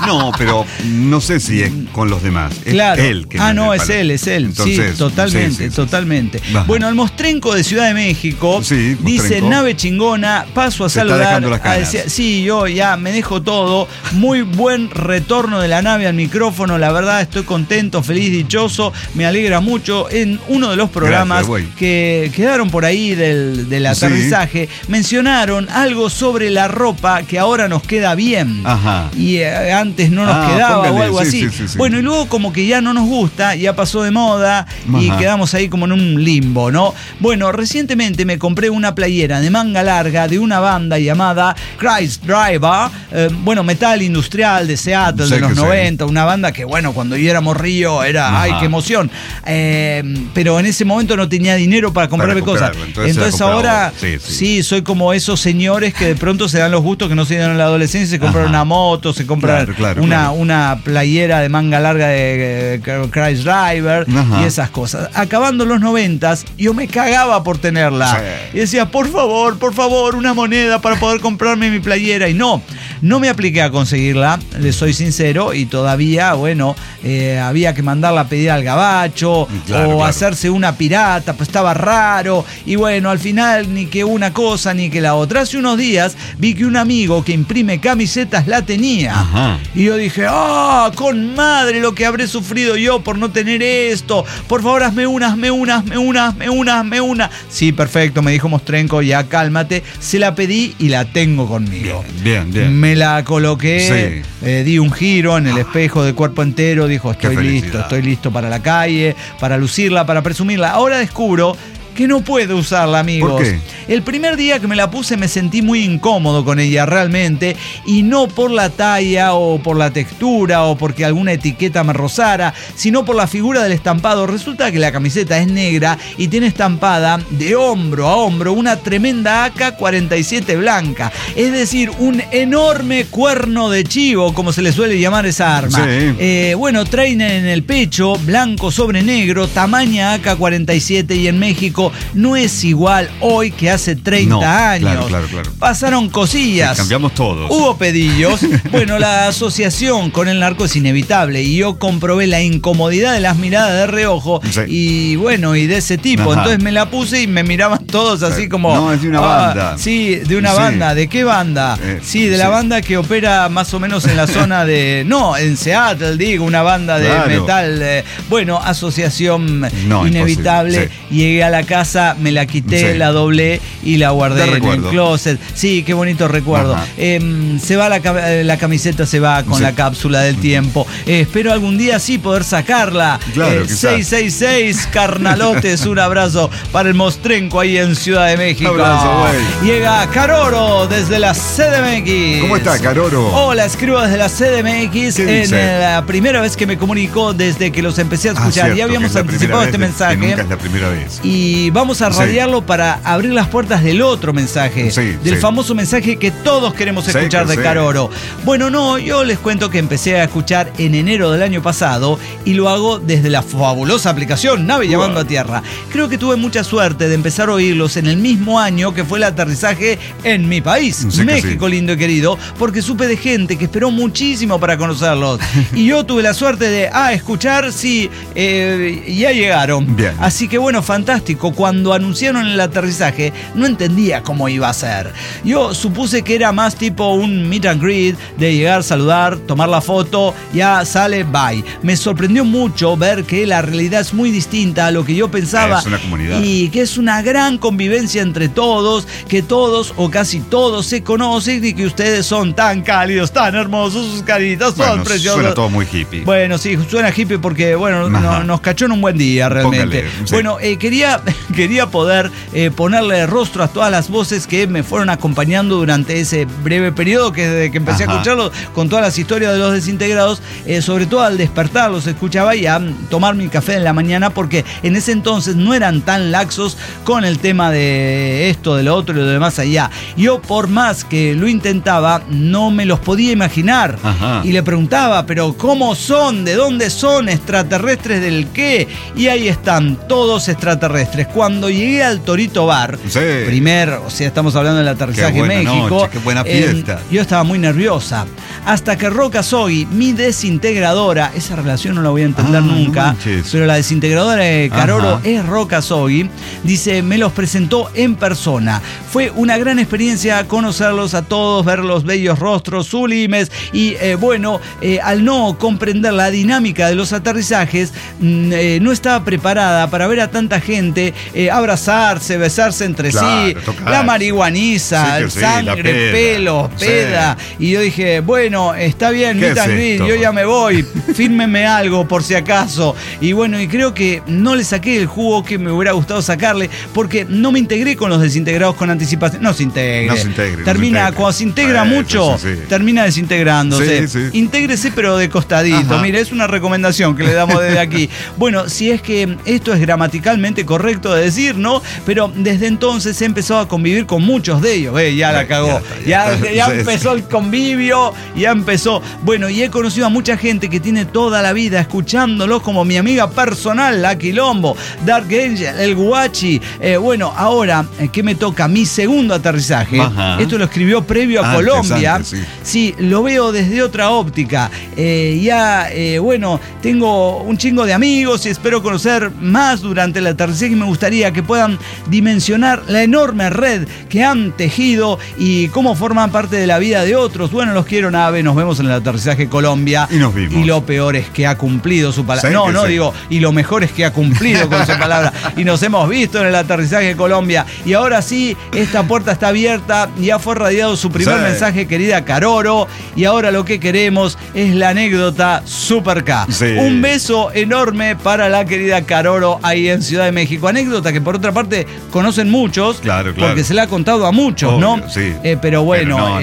No, pero no sé si es con los demás. Es claro. él que Es él. Entonces, sí, totalmente, totalmente. Ajá. Bueno, el Mostrenco de Ciudad de México dice, nave chingona, paso a saludar. Sí, yo ya me dejo todo. Muy buen retorno de la nave al micrófono. La verdad, estoy contento, feliz, dichoso. Me alegra mucho. En uno de los programas que quedaron por ahí del aterrizaje, mencionaron algo sobre la ropa que ahora nos queda bien. Ajá. Y antes no nos quedaba o algo así. Sí. Bueno, y luego como que ya no nos gusta, ya pasó de moda y quedamos ahí como en un limbo, ¿no? Bueno, recientemente me compré una playera de manga larga de una banda llamada Christ Driver, metal industrial de Seattle de los 90, una banda que, bueno, cuando yo era morrillo era, ¡ay, qué emoción! Pero en ese momento no tenía dinero para comprarme cosas. Entonces ahora sí, soy como esos señores que de pronto se dan los gustos que no se dieron en la adolescencia, se compraron una moto, se compran una playera de manga larga de Christ Driver y esas cosas. Acabando los 90s, yo me cagaba por tenerla. Y decía, por favor, una moneda para poder comprarme mi playera. Y no me apliqué a conseguirla, le soy sincero, y todavía, bueno, había que mandarla a pedir al gabacho o hacerse una pirata, pues estaba raro. Y bueno, al final ni que una cosa ni que la otra. Hace unos días vi que un amigo que imprime camisetas la tenía. Y yo dije, con madre lo que habré sufrido yo por no tener esto. Por favor, hazme una. Sí, perfecto, me dijo Mostrenco, ya cálmate. Se la pedí y la tengo conmigo. Bien. Me la coloqué, di un giro en el espejo de cuerpo entero, dijo, estoy listo para la calle, para lucirla, para presumirla. Ahora descubro que no puedo usarla, amigos. ¿Por qué? El primer día que me la puse me sentí muy incómodo con ella realmente, y no por la talla o por la textura o porque alguna etiqueta me rozara, sino por la figura del estampado. Resulta que la camiseta es negra y tiene estampada de hombro a hombro una tremenda AK-47 blanca, es decir, un enorme cuerno de chivo, como se le suele llamar esa arma. Traen en el pecho, blanco sobre negro, tamaña AK-47, y en México no es igual hoy que hace 30 años. Claro. Pasaron cosillas. Cambiamos todos. Hubo pedillos. Bueno, la asociación con el narco es inevitable, y yo comprobé la incomodidad de las miradas de reojo y de ese tipo. Entonces me la puse y me miraban todos así como... No, es de una banda. Sí, de una banda. ¿De qué banda? La banda que opera más o menos en la zona de... No, en Seattle, digo, una banda de metal. Asociación inevitable. Llegué a la casa, me la quité, la doblé y la guardé en el closet. Sí, qué bonito recuerdo. Se va la camiseta, se va con la cápsula del tiempo. Espero algún día sí poder sacarla. 666 carnalotes, un abrazo para el Mostrenco ahí en Ciudad de México. Llega Caroro desde la CDMX. ¿Cómo está, Caroro? Hola, escribo desde la CDMX la primera vez que me comunico desde que los empecé a escuchar. Ya habíamos anticipado este mensaje. Nunca es la primera vez. Y vamos a radiarlo para abrir las puertas del otro mensaje, del famoso mensaje que todos queremos escuchar de Caroro. Bueno, yo les cuento que empecé a escuchar en enero del año pasado y lo hago desde la fabulosa aplicación Nave Llamando a Tierra. Creo que tuve mucha suerte de empezar a oírlos en el mismo año que fue el aterrizaje en mi país, México, lindo y querido, porque supe de gente que esperó muchísimo para conocerlos. Y yo tuve la suerte de escuchar, ya llegaron. Bien. Así que bueno, fantástico. Cuando anunciaron el aterrizaje, no entendía cómo iba a ser. Yo supuse que era más tipo un meet and greet, de llegar, saludar, tomar la foto, ya sale, bye. Me sorprendió mucho ver que la realidad es muy distinta a lo que yo pensaba. Es una comunidad. Y que es una gran convivencia entre todos, que todos o casi todos se conocen y que ustedes son tan cálidos, tan hermosos, sus caritas son preciosas. Suena todo muy hippie. Bueno, sí, suena hippie porque, nos cachó en un buen día realmente. Bueno, quería poder ponerle rostro a todas las voces que me fueron acompañando durante ese breve periodo que desde que empecé a escucharlos, con todas las historias de los desintegrados, sobre todo al despertar los escuchaba y a tomar mi café en la mañana, porque en ese entonces no eran tan laxos con el tema de esto, de lo otro y lo demás allá. Yo, por más que lo intentaba, no me los podía imaginar. Y le preguntaba, pero ¿cómo son? ¿De dónde son? ¿Extraterrestres del qué? Y ahí están, todos extraterrestres. Cuando llegué al Torito Bar, estamos hablando del aterrizaje en México. Noche, qué buena fiesta. Yo estaba muy nerviosa. hasta que Roca Sogui, mi desintegradora, esa relación no la voy a entender nunca, pero la desintegradora de Caroro es Roca Sogui, dice, me los presentó en persona. Fue una gran experiencia conocerlos a todos, ver los bellos rostros sublimes y al no comprender la dinámica de los aterrizajes, no estaba preparada para ver a tanta gente abrazarse, besarse entre sí, la marihuaniza, sangre, pelo, peda. Y yo dije, bueno, está bien, meet and greet, yo ya me voy, fírmeme algo por si acaso. Y bueno, y creo que no le saqué el jugo que me hubiera gustado sacarle, porque no me integré con los desintegrados con anticipación. No se integre. Cuando se integra mucho, termina desintegrándose. Intégrese, pero de costadito. Mire, es una recomendación que le damos desde aquí. Bueno, si es que esto es gramaticalmente correcto de decir, ¿no? Pero desde entonces he empezado a convivir con muchos de ellos. Ya la cagó. Ya empezó el convivio, ya empezó. Bueno, y he conocido a mucha gente que tiene toda la vida escuchándolos, como mi amiga personal, la Quilombo, Dark Angel, el Guachi. Ahora, ¿qué me toca? Mi segundo aterrizaje. Esto lo escribió previo a Colombia. Sí, lo veo desde otra óptica. Tengo un chingo de amigos y espero conocer más durante el aterrizaje, y me gustaría que puedan dimensionar la enorme red que han tejido y cómo forman parte de la vida de otros. Bueno, los quiero, nave, nos vemos en el aterrizaje Colombia. Y nos vimos. Y lo peor es que ha cumplido su palabra. Y lo mejor es que ha cumplido con su palabra. Y nos hemos visto en el aterrizaje Colombia. Y ahora sí, esta puerta está abierta. Ya fue radiado su primer mensaje, querida Caroro. Y ahora lo que queremos es la anécdota Super K. Un beso enorme para la querida Caroro ahí en Ciudad de México. Anécdota que por otra parte conocen muchos, porque se la ha contado a muchos, ¿no? Pero bueno,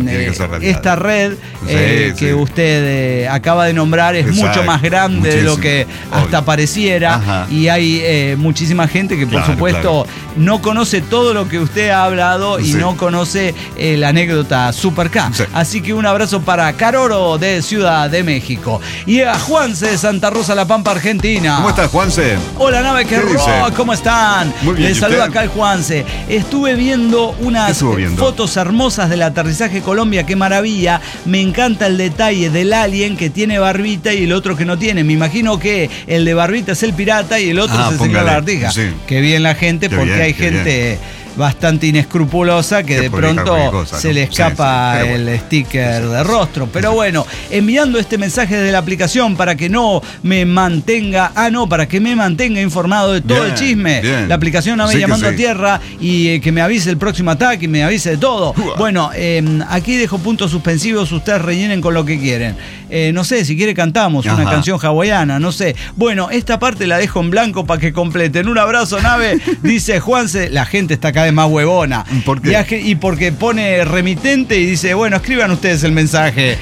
esta red que usted acaba de nombrar es mucho más grande de lo que hasta pareciera. Y hay muchísima gente que por supuesto no conoce todo lo que usted ha hablado y no conoce la anécdota Super K. Así que un abrazo para Caroro de Ciudad de México. Y a Juanse de Santa Rosa, La Pampa, Argentina. ¿Cómo estás, Juanse? Hola, nave, ¿qué rock? ¿Cómo están? Muy bien. Les saluda acá el Juanse. Estuve viendo unas fotos hermosas del aterrizaje Colombia. ¡Qué maravilla! Me encanta el detalle del alien que tiene barbita y el otro que no tiene. Me imagino que el de barbita es el pirata y el otro es el señor Lagartija. Qué bien la gente, porque hay gente bastante inescrupulosa que de pronto se le escapa el sticker de rostro. Pero bueno, enviando este mensaje desde la aplicación para que no me mantenga, para que me mantenga informado de todo el chisme. La aplicación Nave Llamando a Tierra, y que me avise el próximo ataque y me avise de todo. Bueno, aquí dejo puntos suspensivos, ustedes rellenen con lo que quieren. No sé, si quiere cantamos una canción hawaiana, no sé. Bueno, esta parte la dejo en blanco para que completen. Un abrazo, nave, dice Juanse. La gente está cada vez más huevona. ¿Por qué? Y porque pone remitente y dice, bueno, escriban ustedes el mensaje.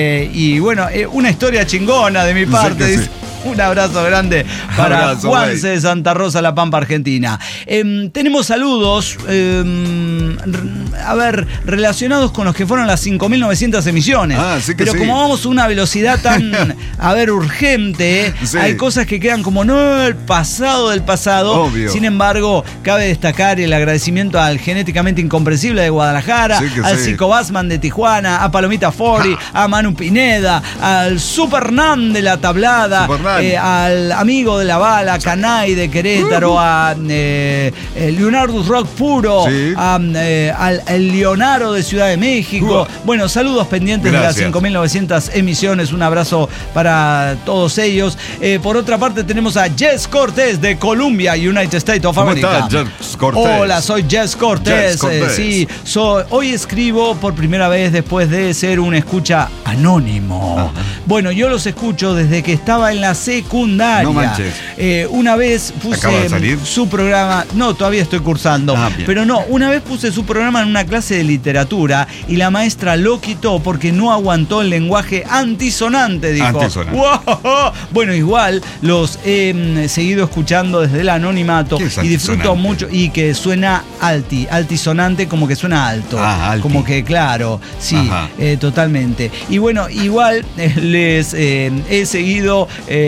Y bueno, una historia chingona de mi parte, dice. Un abrazo grande para Juanse de Santa Rosa, La Pampa, Argentina. Tenemos saludos, relacionados con los que fueron las 5.900 emisiones. Pero como vamos a una velocidad tan, urgente, hay cosas que quedan como el pasado del pasado. Obvio. Sin embargo, cabe destacar el agradecimiento al Genéticamente Incomprensible de Guadalajara, al Psycho Bassman de Tijuana, a Palomita Fori, a Manu Pineda, al Supernan de La Tablada, al amigo de la bala, Canay de Querétaro, a Leonardo Rock Puro, al Leonardo de Ciudad de México. Bueno, saludos pendientes. Gracias. De las 5.900 emisiones. Un abrazo para todos ellos. Por otra parte, tenemos a Jess Cortés de Columbia, United States of America. ¿Cómo estás, Jess Cortés? Hola, soy Jess Cortés. Hoy escribo por primera vez después de ser un escucha anónimo. Bueno, yo los escucho desde que estaba en la secundaria. No manches. Una vez puse su programa. No, todavía estoy cursando. Pero no, una vez puse su programa en una clase de literatura y la maestra lo quitó porque no aguantó el lenguaje antisonante, dijo. ¡Wow! Bueno, igual los he seguido escuchando desde el anonimato y disfruto mucho. Y que suena altisonante, como que suena alto. Como que, claro, sí, totalmente. Y bueno, igual les he seguido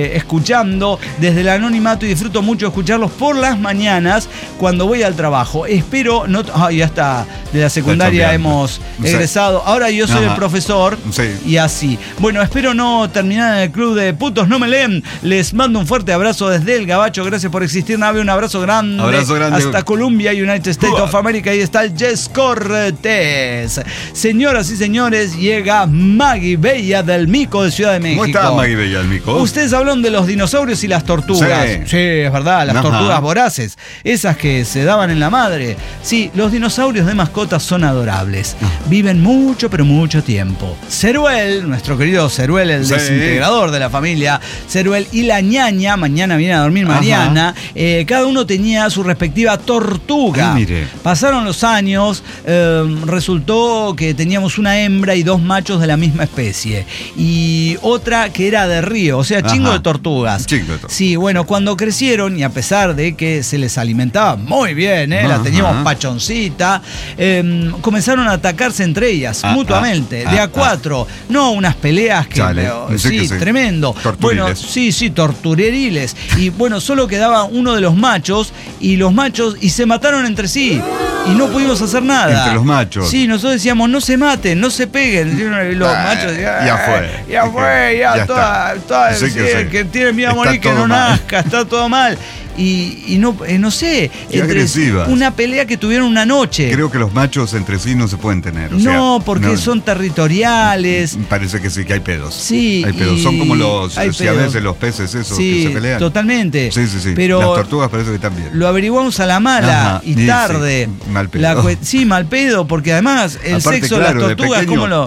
escuchando desde el anonimato y disfruto mucho escucharlos por las mañanas cuando voy al trabajo. Espero no... ya está, de la secundaria hemos egresado. Ahora yo soy el profesor y así. Bueno, espero no terminar en el club de putos no me leen. Les mando un fuerte abrazo desde el Gabacho. Gracias por existir, Nave. Un abrazo grande. Hasta Colombia, United States of America. Ahí está el Jess Cortés. Señoras y señores, llega Maggie Bella del Mico de Ciudad de México. ¿Cómo está Maggie Bella del Mico? Ustedes hablan de los dinosaurios y las tortugas. Sí, es verdad, las tortugas voraces. Esas que se daban en la madre. Sí, los dinosaurios de mascotas son adorables. Viven mucho, pero mucho tiempo. Ceruel, nuestro querido Ceruel, el desintegrador de la familia, Ceruel y la ñaña, mañana viene a dormir Mariana, cada uno tenía su respectiva tortuga. Pasaron los años, resultó que teníamos una hembra y 2 machos de la misma especie. Y otra que era de río, o sea, chingo de tortugas. Sí, bueno, cuando crecieron, y a pesar de que se les alimentaba muy bien, la teníamos pachoncita, comenzaron a atacarse entre ellas, mutuamente, de a 4. No unas peleas que... tremendo. Bueno, tortureriles. Y bueno, solo quedaba uno de los machos y se mataron entre sí. Y no pudimos hacer nada. Entre los machos. Sí, nosotros decíamos, no se maten, no se peguen. Y los machos decían, ya fue, que tiene miedo a morir, que no nazca, está todo mal. Y no sé, una pelea que tuvieron una noche. Creo que los machos entre sí no se pueden tener. Porque son territoriales. Parece que sí, que hay pedos. Sí. Hay pedos. Son como los siameses, los peces esos que se pelean. Totalmente. Sí. Pero las tortugas parece que están bien. Lo averiguamos a la mala y tarde. Mal pedo. Mal pedo, porque además el sexo de las tortugas, ¿cómo lo...?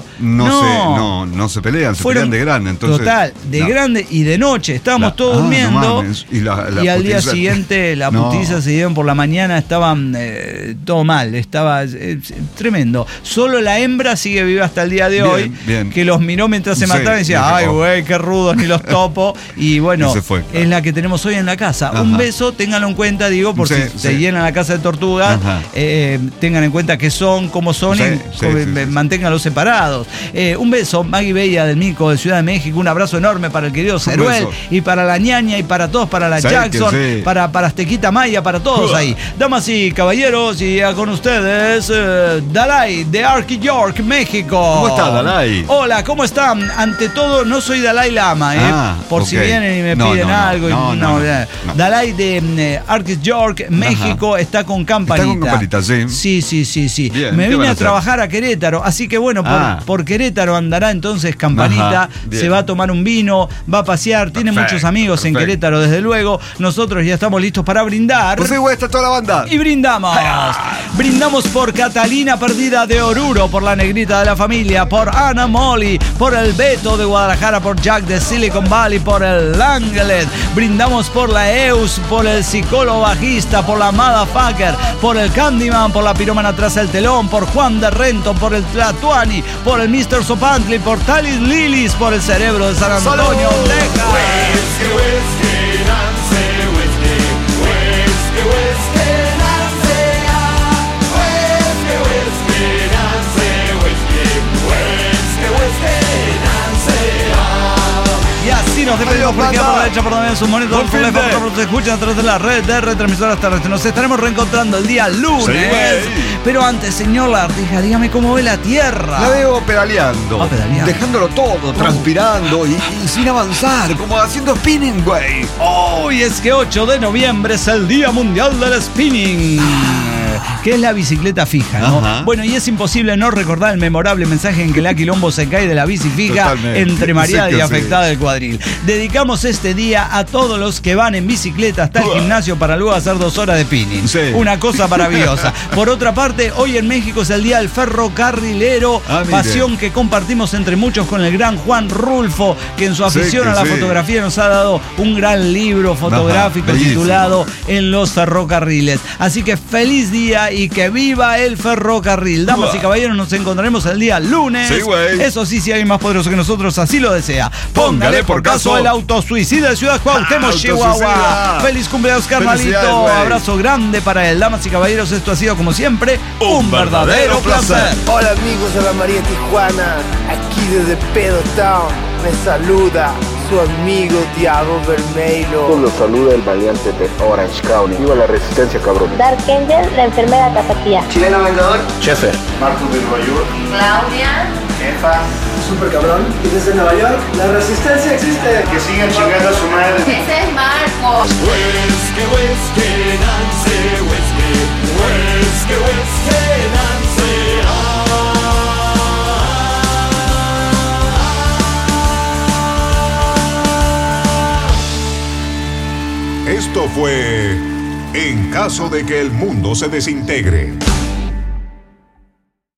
No se pelean, se pelean de grande. Entonces, grande y de noche. Estábamos todos durmiendo. Y al día siguiente la putiza se dieron por la mañana, estaban todo mal, estaba tremendo. Solo la hembra sigue viva hasta el día de hoy, que los miró mientras se mataban y decía, ay güey, qué rudos, ni los topo. Y bueno, es la que tenemos hoy en la casa. Un beso, ténganlo en cuenta, digo, por si se llenan la casa de tortugas, tengan en cuenta qué son, cómo son y manténganlos separados. Un beso, Maggie Bella del Mico de Ciudad de México, un abrazo enorme para el querido Ceruel y para la ñaña y para todos, para la Jackson, para Aztequita Maya, para todos ahí. Damas y caballeros, y con ustedes, Dalai de Arky York, México. ¿Cómo está, Dalai? Hola, ¿cómo están? Ante todo, no soy Dalai Lama, por si vienen y me piden algo. Dalai de Arky York, México, está con campanita. Está con campanita, sí. Bien, me vine a trabajar a Querétaro, así que bueno, por Querétaro andará entonces campanita, se va a tomar un vino, va a pasear, tiene muchos amigos en Querétaro, desde luego. Nosotros ya estamos listos para brindar. Pues igual está toda la banda. Y brindamos. Brindamos por Catalina Perdida de Oruro, por la negrita de la familia, por Ana Molly, por el Beto de Guadalajara, por Jack de Silicon Valley, por el Langlet. Brindamos por la Eus, por el psicólogo bajista, por la Motherfucker, por el Candyman, por la pirómana tras el telón, por Juan de Renton, por el Tlatuani, por el Mr. Sopantli, por Talis Lilis, por el cerebro de San Antonio, Texas. Nos despedimos por aquí, por la derecha, por donde ven sus monitos, por la se escuchan a través de la red de retransmisoras terrestres. Nos estaremos reencontrando el día lunes. Pero antes, señor Lardija, dígame cómo ve la Tierra. La veo pedaleando. Dejándolo todo, transpirando y sin avanzar, como haciendo spinning, güey. Hoy es que 8 de noviembre es el Día Mundial del Spinning. Que es la bicicleta fija, ¿no? Bueno, y es imposible no recordar el memorable mensaje en que la Quilombo se cae de la bici fija entre mareada y afectada del cuadril. Dedicamos este día a todos los que van en bicicleta hasta el gimnasio para luego hacer 2 horas de spinning. Una cosa maravillosa. Por otra parte, hoy en México es el Día del Ferrocarrilero, pasión que compartimos entre muchos con el gran Juan Rulfo, que en su afición a la fotografía nos ha dado un gran libro fotográfico titulado En los ferrocarriles. Así que feliz día y que viva el ferrocarril. Damas y caballeros, nos encontraremos el día lunes. Eso sí, si alguien más poderoso que nosotros así lo desea, póngale por caso el autosuicida de Ciudad Cuauhtémoc, Chihuahua. Feliz cumpleaños, carnalito. Abrazo grande para él. Damas y caballeros, esto ha sido como siempre un verdadero placer. Hola amigos de la María Tijuana, aquí desde Pedo Town me saluda su su amigo Thiago Vermelho. Los saluda el valiente de Orange County. Viva la resistencia, cabrón. Dark Angel, la enfermera tapatía. Chileno Vengador. Chefe. Marcos del Nueva York. Claudia. Jefa. Super cabrón. Y desde Nueva York, la resistencia existe. Que sigan chingando a su madre. Ese es Marcos. Whiskey, whiskey, Nancy, whiskey. Whiskey, whiskey, Nancy. Esto fue En caso de que el mundo se desintegre.